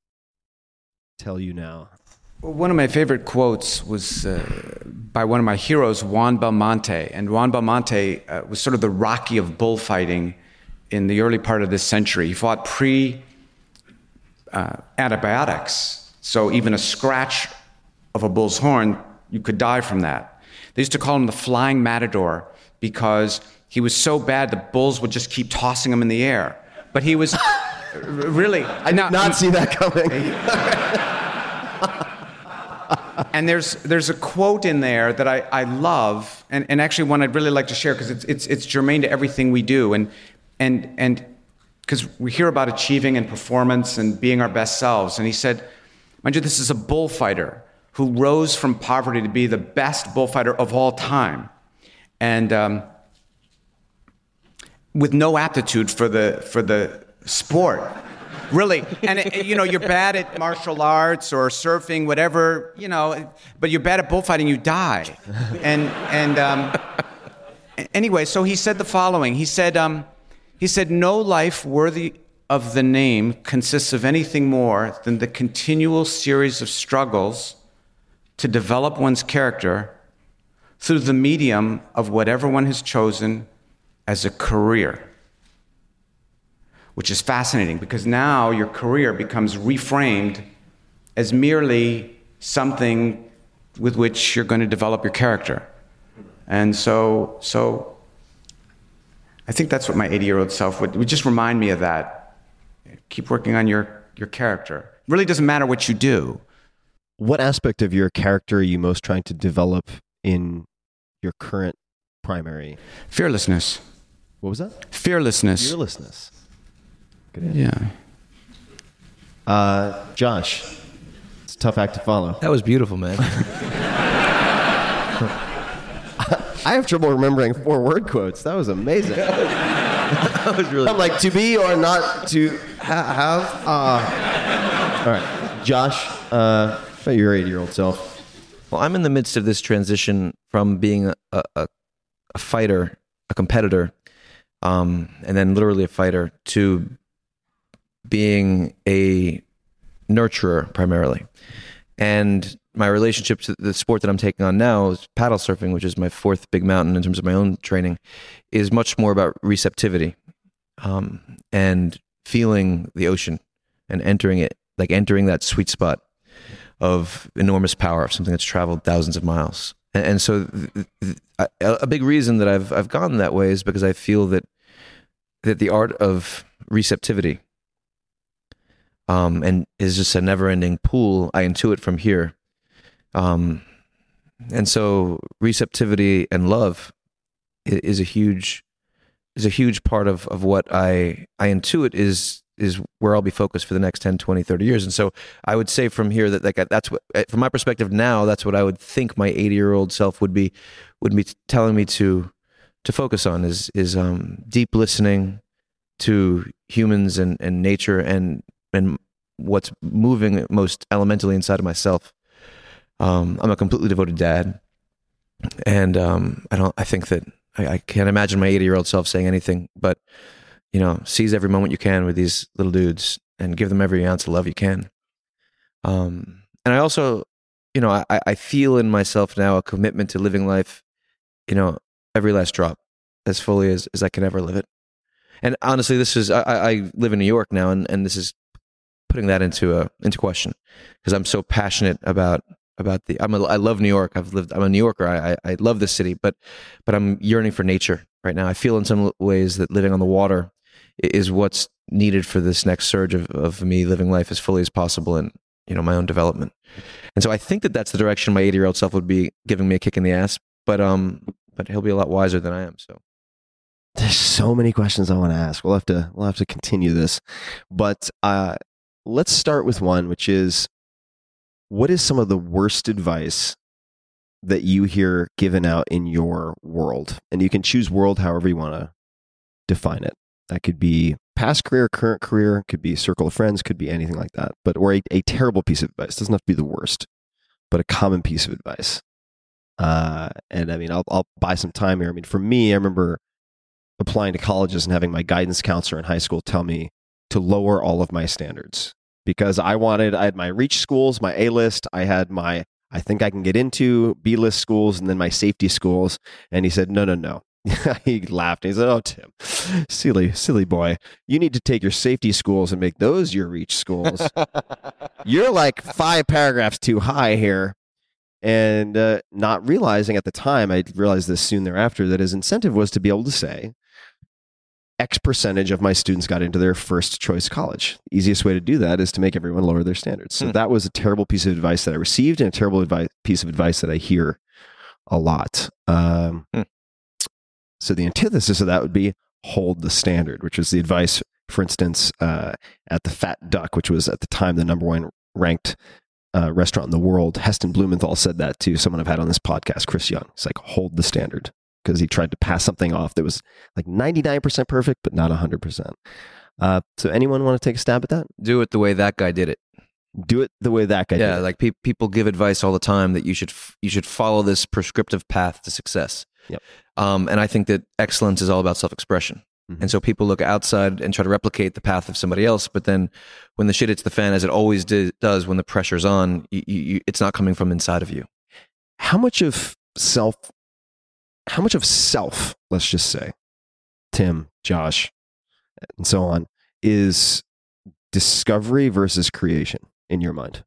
tell you now? Well, one of my favorite quotes was uh, by one of my heroes, Juan Belmonte. And Juan Belmonte uh, was sort of the Rocky of bullfighting in the early part of this century. He fought pre-antibiotics. Uh, so even a scratch of a bull's horn, you could die from that. They used to call him the Flying Matador because he was so bad the bulls would just keep tossing him in the air. But he was really, I did not see that coming. And there's there's a quote in there that I, I love, and, and actually one I'd really like to share because it's it's it's germane to everything we do, and and and because we hear about achieving and performance and being our best selves. And he said, mind you, this is a bullfighter who rose from poverty to be the best bullfighter of all time, and um, with no aptitude for the for the sport. Really, and it, you know, you're bad at martial arts or surfing, whatever, you know, but you're bad at bullfighting, you die. And and um, anyway, so he said the following. He said, um, he said, no life worthy of the name consists of anything more than the continual series of struggles to develop one's character through the medium of whatever one has chosen as a career. Which is fascinating because now your career becomes reframed as merely something with which you're going to develop your character. And so, so I think that's what my eighty-year-old self would, would just remind me of that. Keep working on your, your character. It really doesn't matter what you do. What aspect of your character are you most trying to develop in your current primary? Fearlessness. What was that? Fearlessness. Fearlessness. Yeah. Uh, Josh, it's a tough act to follow. That was beautiful, man. I have trouble remembering four word quotes. That was amazing. That was really. I'm like, to be or not to ha- have. Uh. All right, Josh, uh, about your eighty-year-old self. Well, I'm in the midst of this transition from being a, a, a fighter, a competitor, um, and then literally a fighter, to being a nurturer primarily. And my relationship to the sport that I'm taking on now is paddle surfing, which is my fourth big mountain in terms of my own training, is much more about receptivity um, and feeling the ocean and entering it, like entering that sweet spot of enormous power, of something that's traveled thousands of miles. And, and so th- th- a, a big reason that I've I've gone that way is because I feel that that the art of receptivity Um, and is just a never-ending pool. I intuit from here, um, and so receptivity and love is, is a huge is a huge part of, of what I I intuit is is where I'll be focused for the next ten, twenty, thirty years. And so I would say from here that like that's what, from my perspective now, that's what I would think my eighty-year-old self would be would be telling me to to focus on is is um, deep listening to humans and, and nature and and what's moving most elementally inside of myself. Um, I'm a completely devoted dad, and um, I don't. I think that I, I can't imagine my eighty-year-old self saying anything but, you know, seize every moment you can with these little dudes and give them every ounce of love you can. Um, and I also, you know, I, I feel in myself now a commitment to living life, you know, every last drop as fully as, as I can ever live it. And honestly, this is I, I live in New York now, and, and this is putting that into a into question because I'm so passionate about about the I'm a, I love New York. I've lived I'm a New Yorker. I, I I love this city, but but I'm yearning for nature right now. I feel in some ways that living on the water is what's needed for this next surge of, of me living life as fully as possible and, you know, my own development. And so I think that that's the direction my eighty-year-old self would be giving me a kick in the ass, but um but he'll be a lot wiser than I am. So there's so many questions I want to ask. We'll have to we'll have to continue this, but uh, let's start with one, which is, what is some of the worst advice that you hear given out in your world? And you can choose world however you want to define it. That could be past career, current career, could be circle of friends, could be anything like that. But or a, a terrible piece of advice. It doesn't have to be the worst, but a common piece of advice. Uh, and I mean, I'll I'll buy some time here. I mean, for me, I remember applying to colleges and having my guidance counselor in high school tell me to lower all of my standards because I wanted, I had my reach schools, my A list, I had my, I think I can get into B list schools and then my safety schools. And he said, no, no, no. He laughed. He said, oh, Tim, silly, silly boy, you need to take your safety schools and make those your reach schools. You're like five paragraphs too high here. And uh, not realizing at the time, I realized this soon thereafter, that his incentive was to be able to say, X percentage of my students got into their first choice college. The easiest way to do that is to make everyone lower their standards. So Hmm. that was a terrible piece of advice that I received, and a terrible advice, piece of advice that I hear a lot. Um, Hmm. So the antithesis of that would be hold the standard, which was the advice, for instance, uh, at the Fat Duck, which was at the time the number one ranked uh, restaurant in the world. Heston Blumenthal said that to someone I've had on this podcast, Chris Young. He's like, hold the standard, because he tried to pass something off that was like ninety-nine percent perfect, but not one hundred percent. Uh, so anyone want to take a stab at that? Do it the way that guy did it. Do it the way that guy Yeah, did it. like pe- people give advice all the time that you should f- you should follow this prescriptive path to success. Yep. Um, and I think that excellence is all about self-expression. Mhm. And so people look outside and try to replicate the path of somebody else, but then when the shit hits the fan, as it always di- does when the pressure's on, you, you, it's not coming from inside of you. How much of self, how much of self, let's just say, Tim, Josh, and so on, is discovery versus creation in your mind?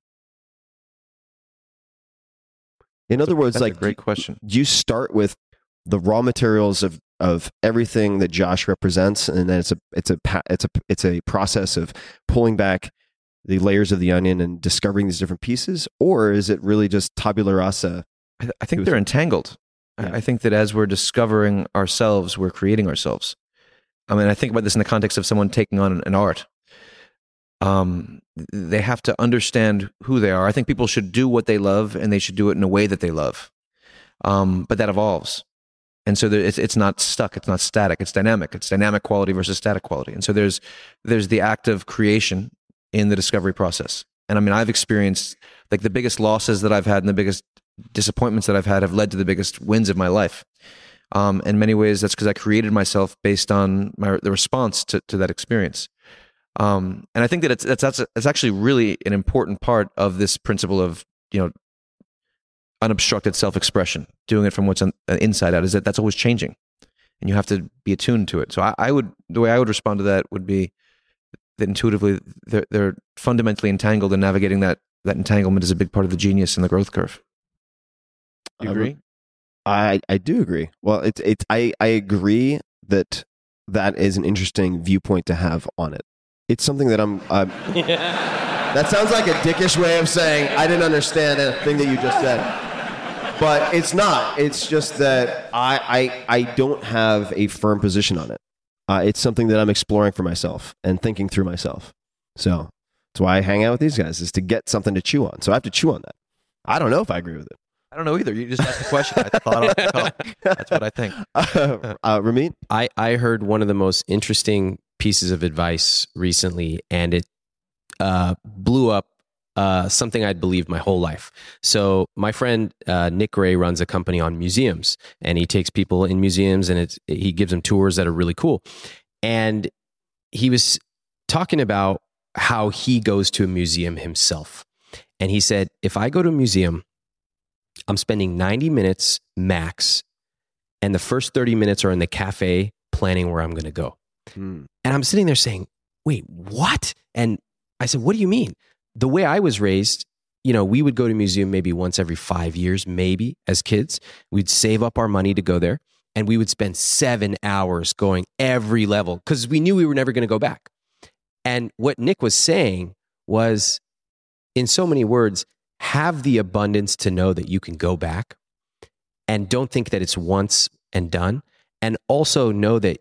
In other words, That's like, a great question. you start with the raw materials of of everything that Josh represents, and then it's a it's a pa- it's a it's a process of pulling back the layers of the onion and discovering these different pieces, or is it really just tabula rasa? I, th- I think they're entangled. I- Yeah. I think that as we're discovering ourselves, we're creating ourselves. I mean, I think about this in the context of someone taking on an, an art. Um, they have to understand who they are. I think people should do what they love, and they should do it in a way that they love. Um, but that evolves. And so there, it's it's not stuck. It's not static. It's dynamic. It's dynamic quality versus static quality. And so there's there's the act of creation in the discovery process. And I mean, I've experienced like the biggest losses that I've had and the biggest disappointments that I've had have led to the biggest wins of my life. Um, in many ways, that's because I created myself based on my the response to to that experience. Um, and I think that it's that's that's it's actually really an important part of this principle of, you know, unobstructed self-expression, doing it from what's on, uh, inside out, is that that's always changing, and you have to be attuned to it. So I, I would, the way I would respond to that would be that intuitively they're, they're fundamentally entangled, and navigating that that entanglement is a big part of the genius and the growth curve. Do you I agree? would- I I do agree. Well, it's it's I I agree that that is an interesting viewpoint to have on it. It's something that I'm. Uh, that sounds like a dickish way of saying I didn't understand a thing that you just said, but it's not. It's just that I I I don't have a firm position on it. Uh, it's something that I'm exploring for myself and thinking through myself. So that's why I hang out with these guys, is to get something to chew on. So I have to chew on that. I don't know if I agree with it. I don't know either. You just asked the question. I thought on the call. That's what I think. Uh, uh, Ramit? I, I heard one of the most interesting pieces of advice recently, and it uh, blew up uh, something I'd believed my whole life. So my friend uh, Nick Gray runs a company on museums, and he takes people in museums, and it's, he gives them tours that are really cool. And he was talking about how he goes to a museum himself. And he said, if I go to a museum, I'm spending ninety minutes max, and the first thirty minutes are in the cafe planning where I'm going to go. Hmm. And I'm sitting there saying, wait, what? And I said, what do you mean? The way I was raised, you know, we would go to a museum maybe once every five years, maybe as kids. We'd save up our money to go there, and we would spend seven hours going every level because we knew we were never going to go back. And what Nick was saying was, in so many words, have the abundance to know that you can go back, and don't think that it's once and done. And also know that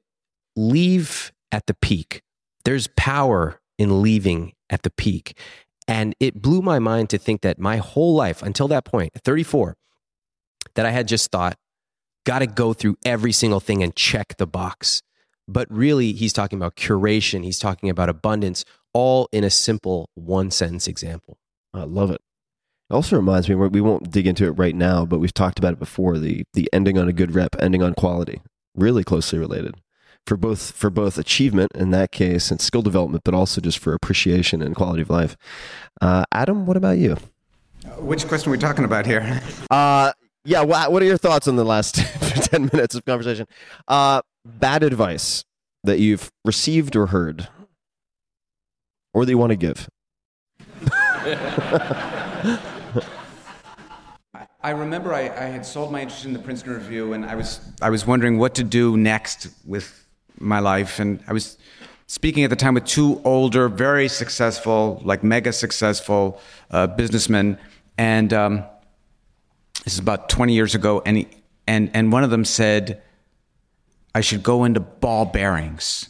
leave at the peak. There's power in leaving at the peak. And it blew my mind to think that my whole life until that point, at thirty-four, that I had just thought, got to go through every single thing and check the box. But really, he's talking about curation. He's talking about abundance, all in a simple one sentence example. I love it. It also reminds me, we won't dig into it right now, but we've talked about it before, the the ending on a good rep, ending on quality, really closely related for both for both achievement in that case and skill development, but also just for appreciation and quality of life. Uh, Adam, what about you? Which question are we talking about here? Uh, yeah, what, what are your thoughts on the last ten minutes of conversation? Uh, bad advice that you've received or heard, or that you want to give? I remember I, I had sold my interest in the Princeton Review, and I was I was wondering what to do next with my life, and I was speaking at the time with two older, very successful, like mega successful uh, businessmen, and um, this is about twenty years ago, and he, and and one of them said, I should go into ball bearings.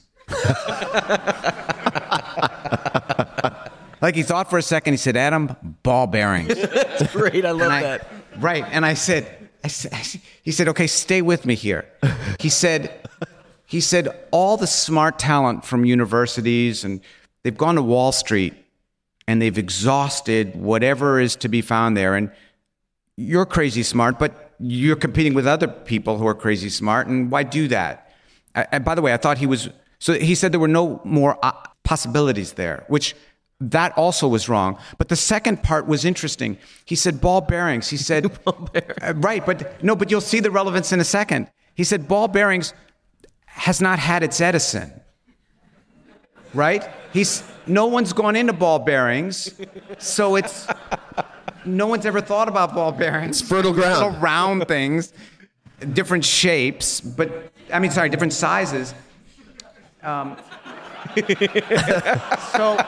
Like he thought for a second, he said, Adam, ball bearings. That's great. I love I, that. Right. And I said, I said, he said, okay, stay with me here. He said, he said, all the smart talent from universities, and they've gone to Wall Street and they've exhausted whatever is to be found there. And you're crazy smart, but you're competing with other people who are crazy smart. And why do that? I, and by the way, I thought he was, so he said there were no more uh, possibilities there, which that also was wrong. But the second part was interesting. He said ball bearings. He said, ball bearings. Uh, right, but no, but you'll see the relevance in a second. He said ball bearings has not had its Edison. Right? He's no one's gone into ball bearings, so it's no one's ever thought about ball bearings. It's fertile ground. Little round things, different shapes, but I mean, sorry, different sizes. Um, so.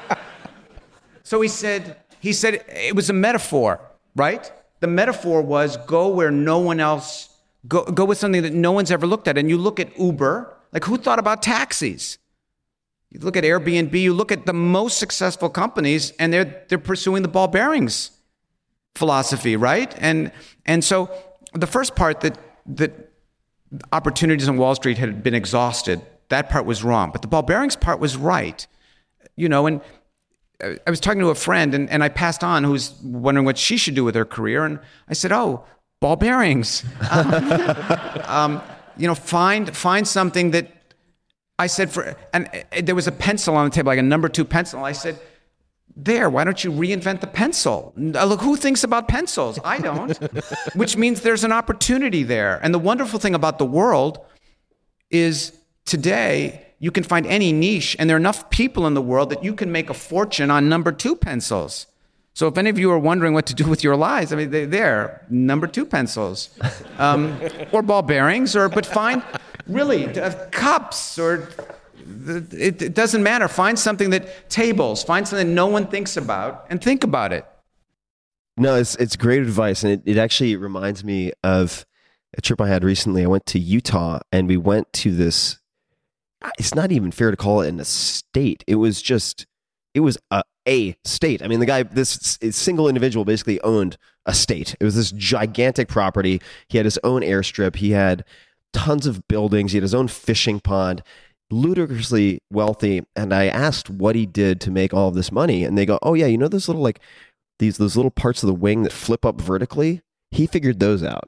So he said, he said it was a metaphor, right? The metaphor was go where no one else, go, go with something that no one's ever looked at. And you look at Uber, like who thought about taxis? You look at Airbnb, you look at the most successful companies, and they're they're pursuing the ball bearings philosophy, right? And and so the first part that that opportunities on Wall Street had been exhausted, that part was wrong. But the ball bearings part was right. You know, and I was talking to a friend, and, and I passed on, who was wondering what she should do with her career. And I said, oh, ball bearings. Um, um, you know, find find something that, I said, for, and there was a pencil on the table, like a number two pencil. I said, there, why don't you reinvent the pencil? Look, who thinks about pencils? I don't. Which means there's an opportunity there. And the wonderful thing about the world is today, you can find any niche, and there are enough people in the world that you can make a fortune on number two pencils. So if any of you are wondering what to do with your lives, I mean, they're there, number two pencils, um, or ball bearings, or but find really uh, cups, or it, it doesn't matter. Find something that tables, find something no one thinks about, and think about it. No, it's it's great advice, and it, it actually reminds me of a trip I had recently. I went to Utah, and we went to this. It's not even fair to call it an estate. It was just, it was a, a state. I mean, the guy, this single individual basically owned a state. It was this gigantic property. He had his own airstrip. He had tons of buildings. He had his own fishing pond, ludicrously wealthy. And I asked what he did to make all of this money. And they go, oh yeah, you know those little like, these those little parts of the wing that flip up vertically? He figured those out.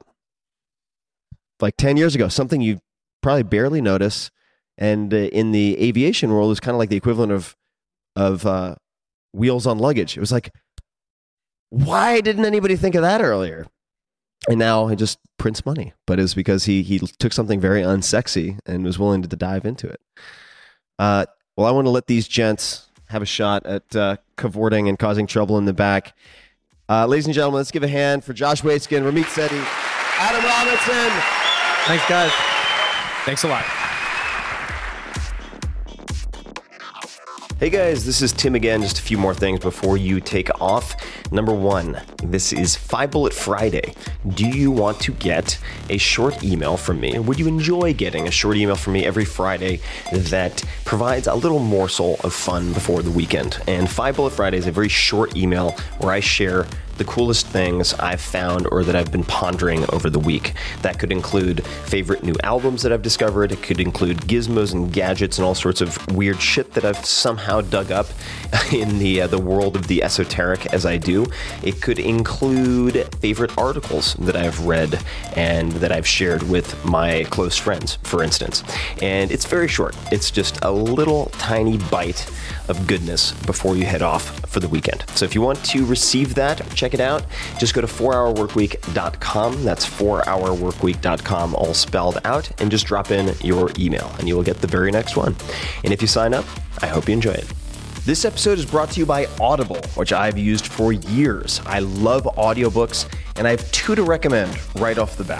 Like ten years ago, something you probably barely notice. And uh, in the aviation world, it's kind of like the equivalent of of uh, wheels on luggage. It was like, why didn't anybody think of that earlier? And now he just prints money. But it's because he he took something very unsexy and was willing to dive into it. Uh, well, I want to let these gents have a shot at uh, cavorting and causing trouble in the back. Uh, ladies and gentlemen, let's give a hand for Josh Waitzkin, Ramit Sethi, Adam Robinson. Thanks, guys. Thanks a lot. Hey guys, this is Tim again. Just a few more things before you take off. Number one, this is Five Bullet Friday. Do you want to get a short email from me? Or would you enjoy getting a short email from me every Friday that provides a little morsel of fun before the weekend? And Five Bullet Friday is a very short email where I share the coolest things I've found or that I've been pondering over the week. That could include favorite new albums that I've discovered. It could include gizmos and gadgets and all sorts of weird shit that I've somehow dug up in the uh, the world of the esoteric as I do. It could include favorite articles that I've read and that I've shared with my close friends, for instance. And it's very short. It's just a little tiny bite of goodness before you head off for the weekend. So if you want to receive that, check it out. Just go to four hour work week dot com. That's four hour work week dot com, all spelled out, and just drop in your email and you will get the very next one. And if you sign up, I hope you enjoy it. This episode is brought to you by Audible, which I've used for years. I love audiobooks, and I have two to recommend right off the bat.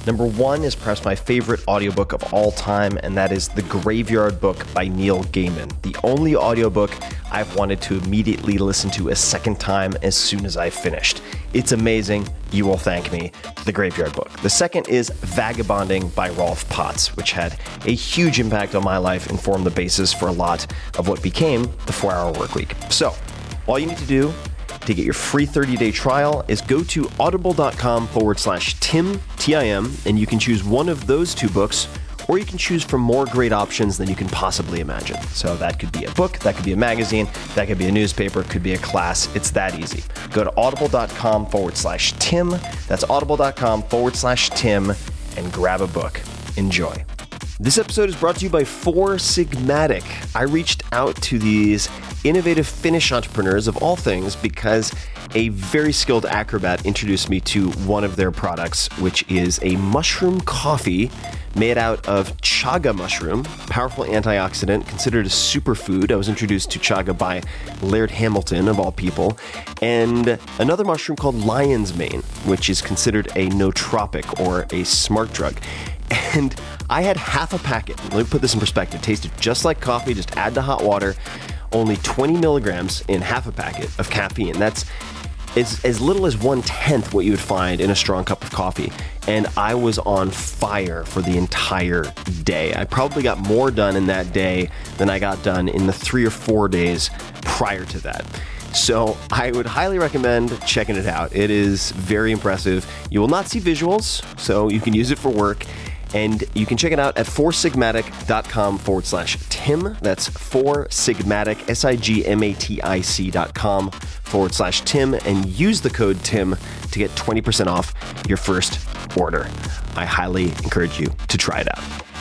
Number one is perhaps my favorite audiobook of all time, and that is The Graveyard Book by Neil Gaiman. The only audiobook I've wanted to immediately listen to a second time as soon as I finished. It's amazing. You will thank me. The Graveyard Book. The second is Vagabonding by Rolf Potts, which had a huge impact on my life and formed the basis for a lot of what became the four-hour workweek. So, all you need to do to get your free thirty-day trial is go to audible.com forward slash Tim, T I M, and you can choose one of those two books, or you can choose from more great options than you can possibly imagine. So that could be a book, that could be a magazine, that could be a newspaper, it could be a class. It's that easy. Go to audible.com forward slash Tim. That's audible.com forward slash Tim and grab a book. Enjoy. This episode is brought to you by Four Sigmatic. I reached out to these innovative Finnish entrepreneurs of all things because a very skilled acrobat introduced me to one of their products, which is a mushroom coffee made out of chaga mushroom, powerful antioxidant, considered a superfood. I was introduced to chaga by Laird Hamilton, of all people, and another mushroom called lion's mane, which is considered a nootropic or a smart drug. And I had half a packet. Let me put this in perspective. It tasted just like coffee, just add to hot water. Only twenty milligrams in half a packet of caffeine. That's as, as little as one-tenth what you would find in a strong cup of coffee. And I was on fire for the entire day. I probably got more done in that day than I got done in the three or four days prior to that. So I would highly recommend checking it out. It is very impressive. You will not see visuals, so you can use it for work. And you can check it out at foursigmatic.com forward slash Tim. That's foursigmatic, S I G M A T I C dot com forward slash Tim. And use the code Tim to get twenty percent off your first order. I highly encourage you to try it out.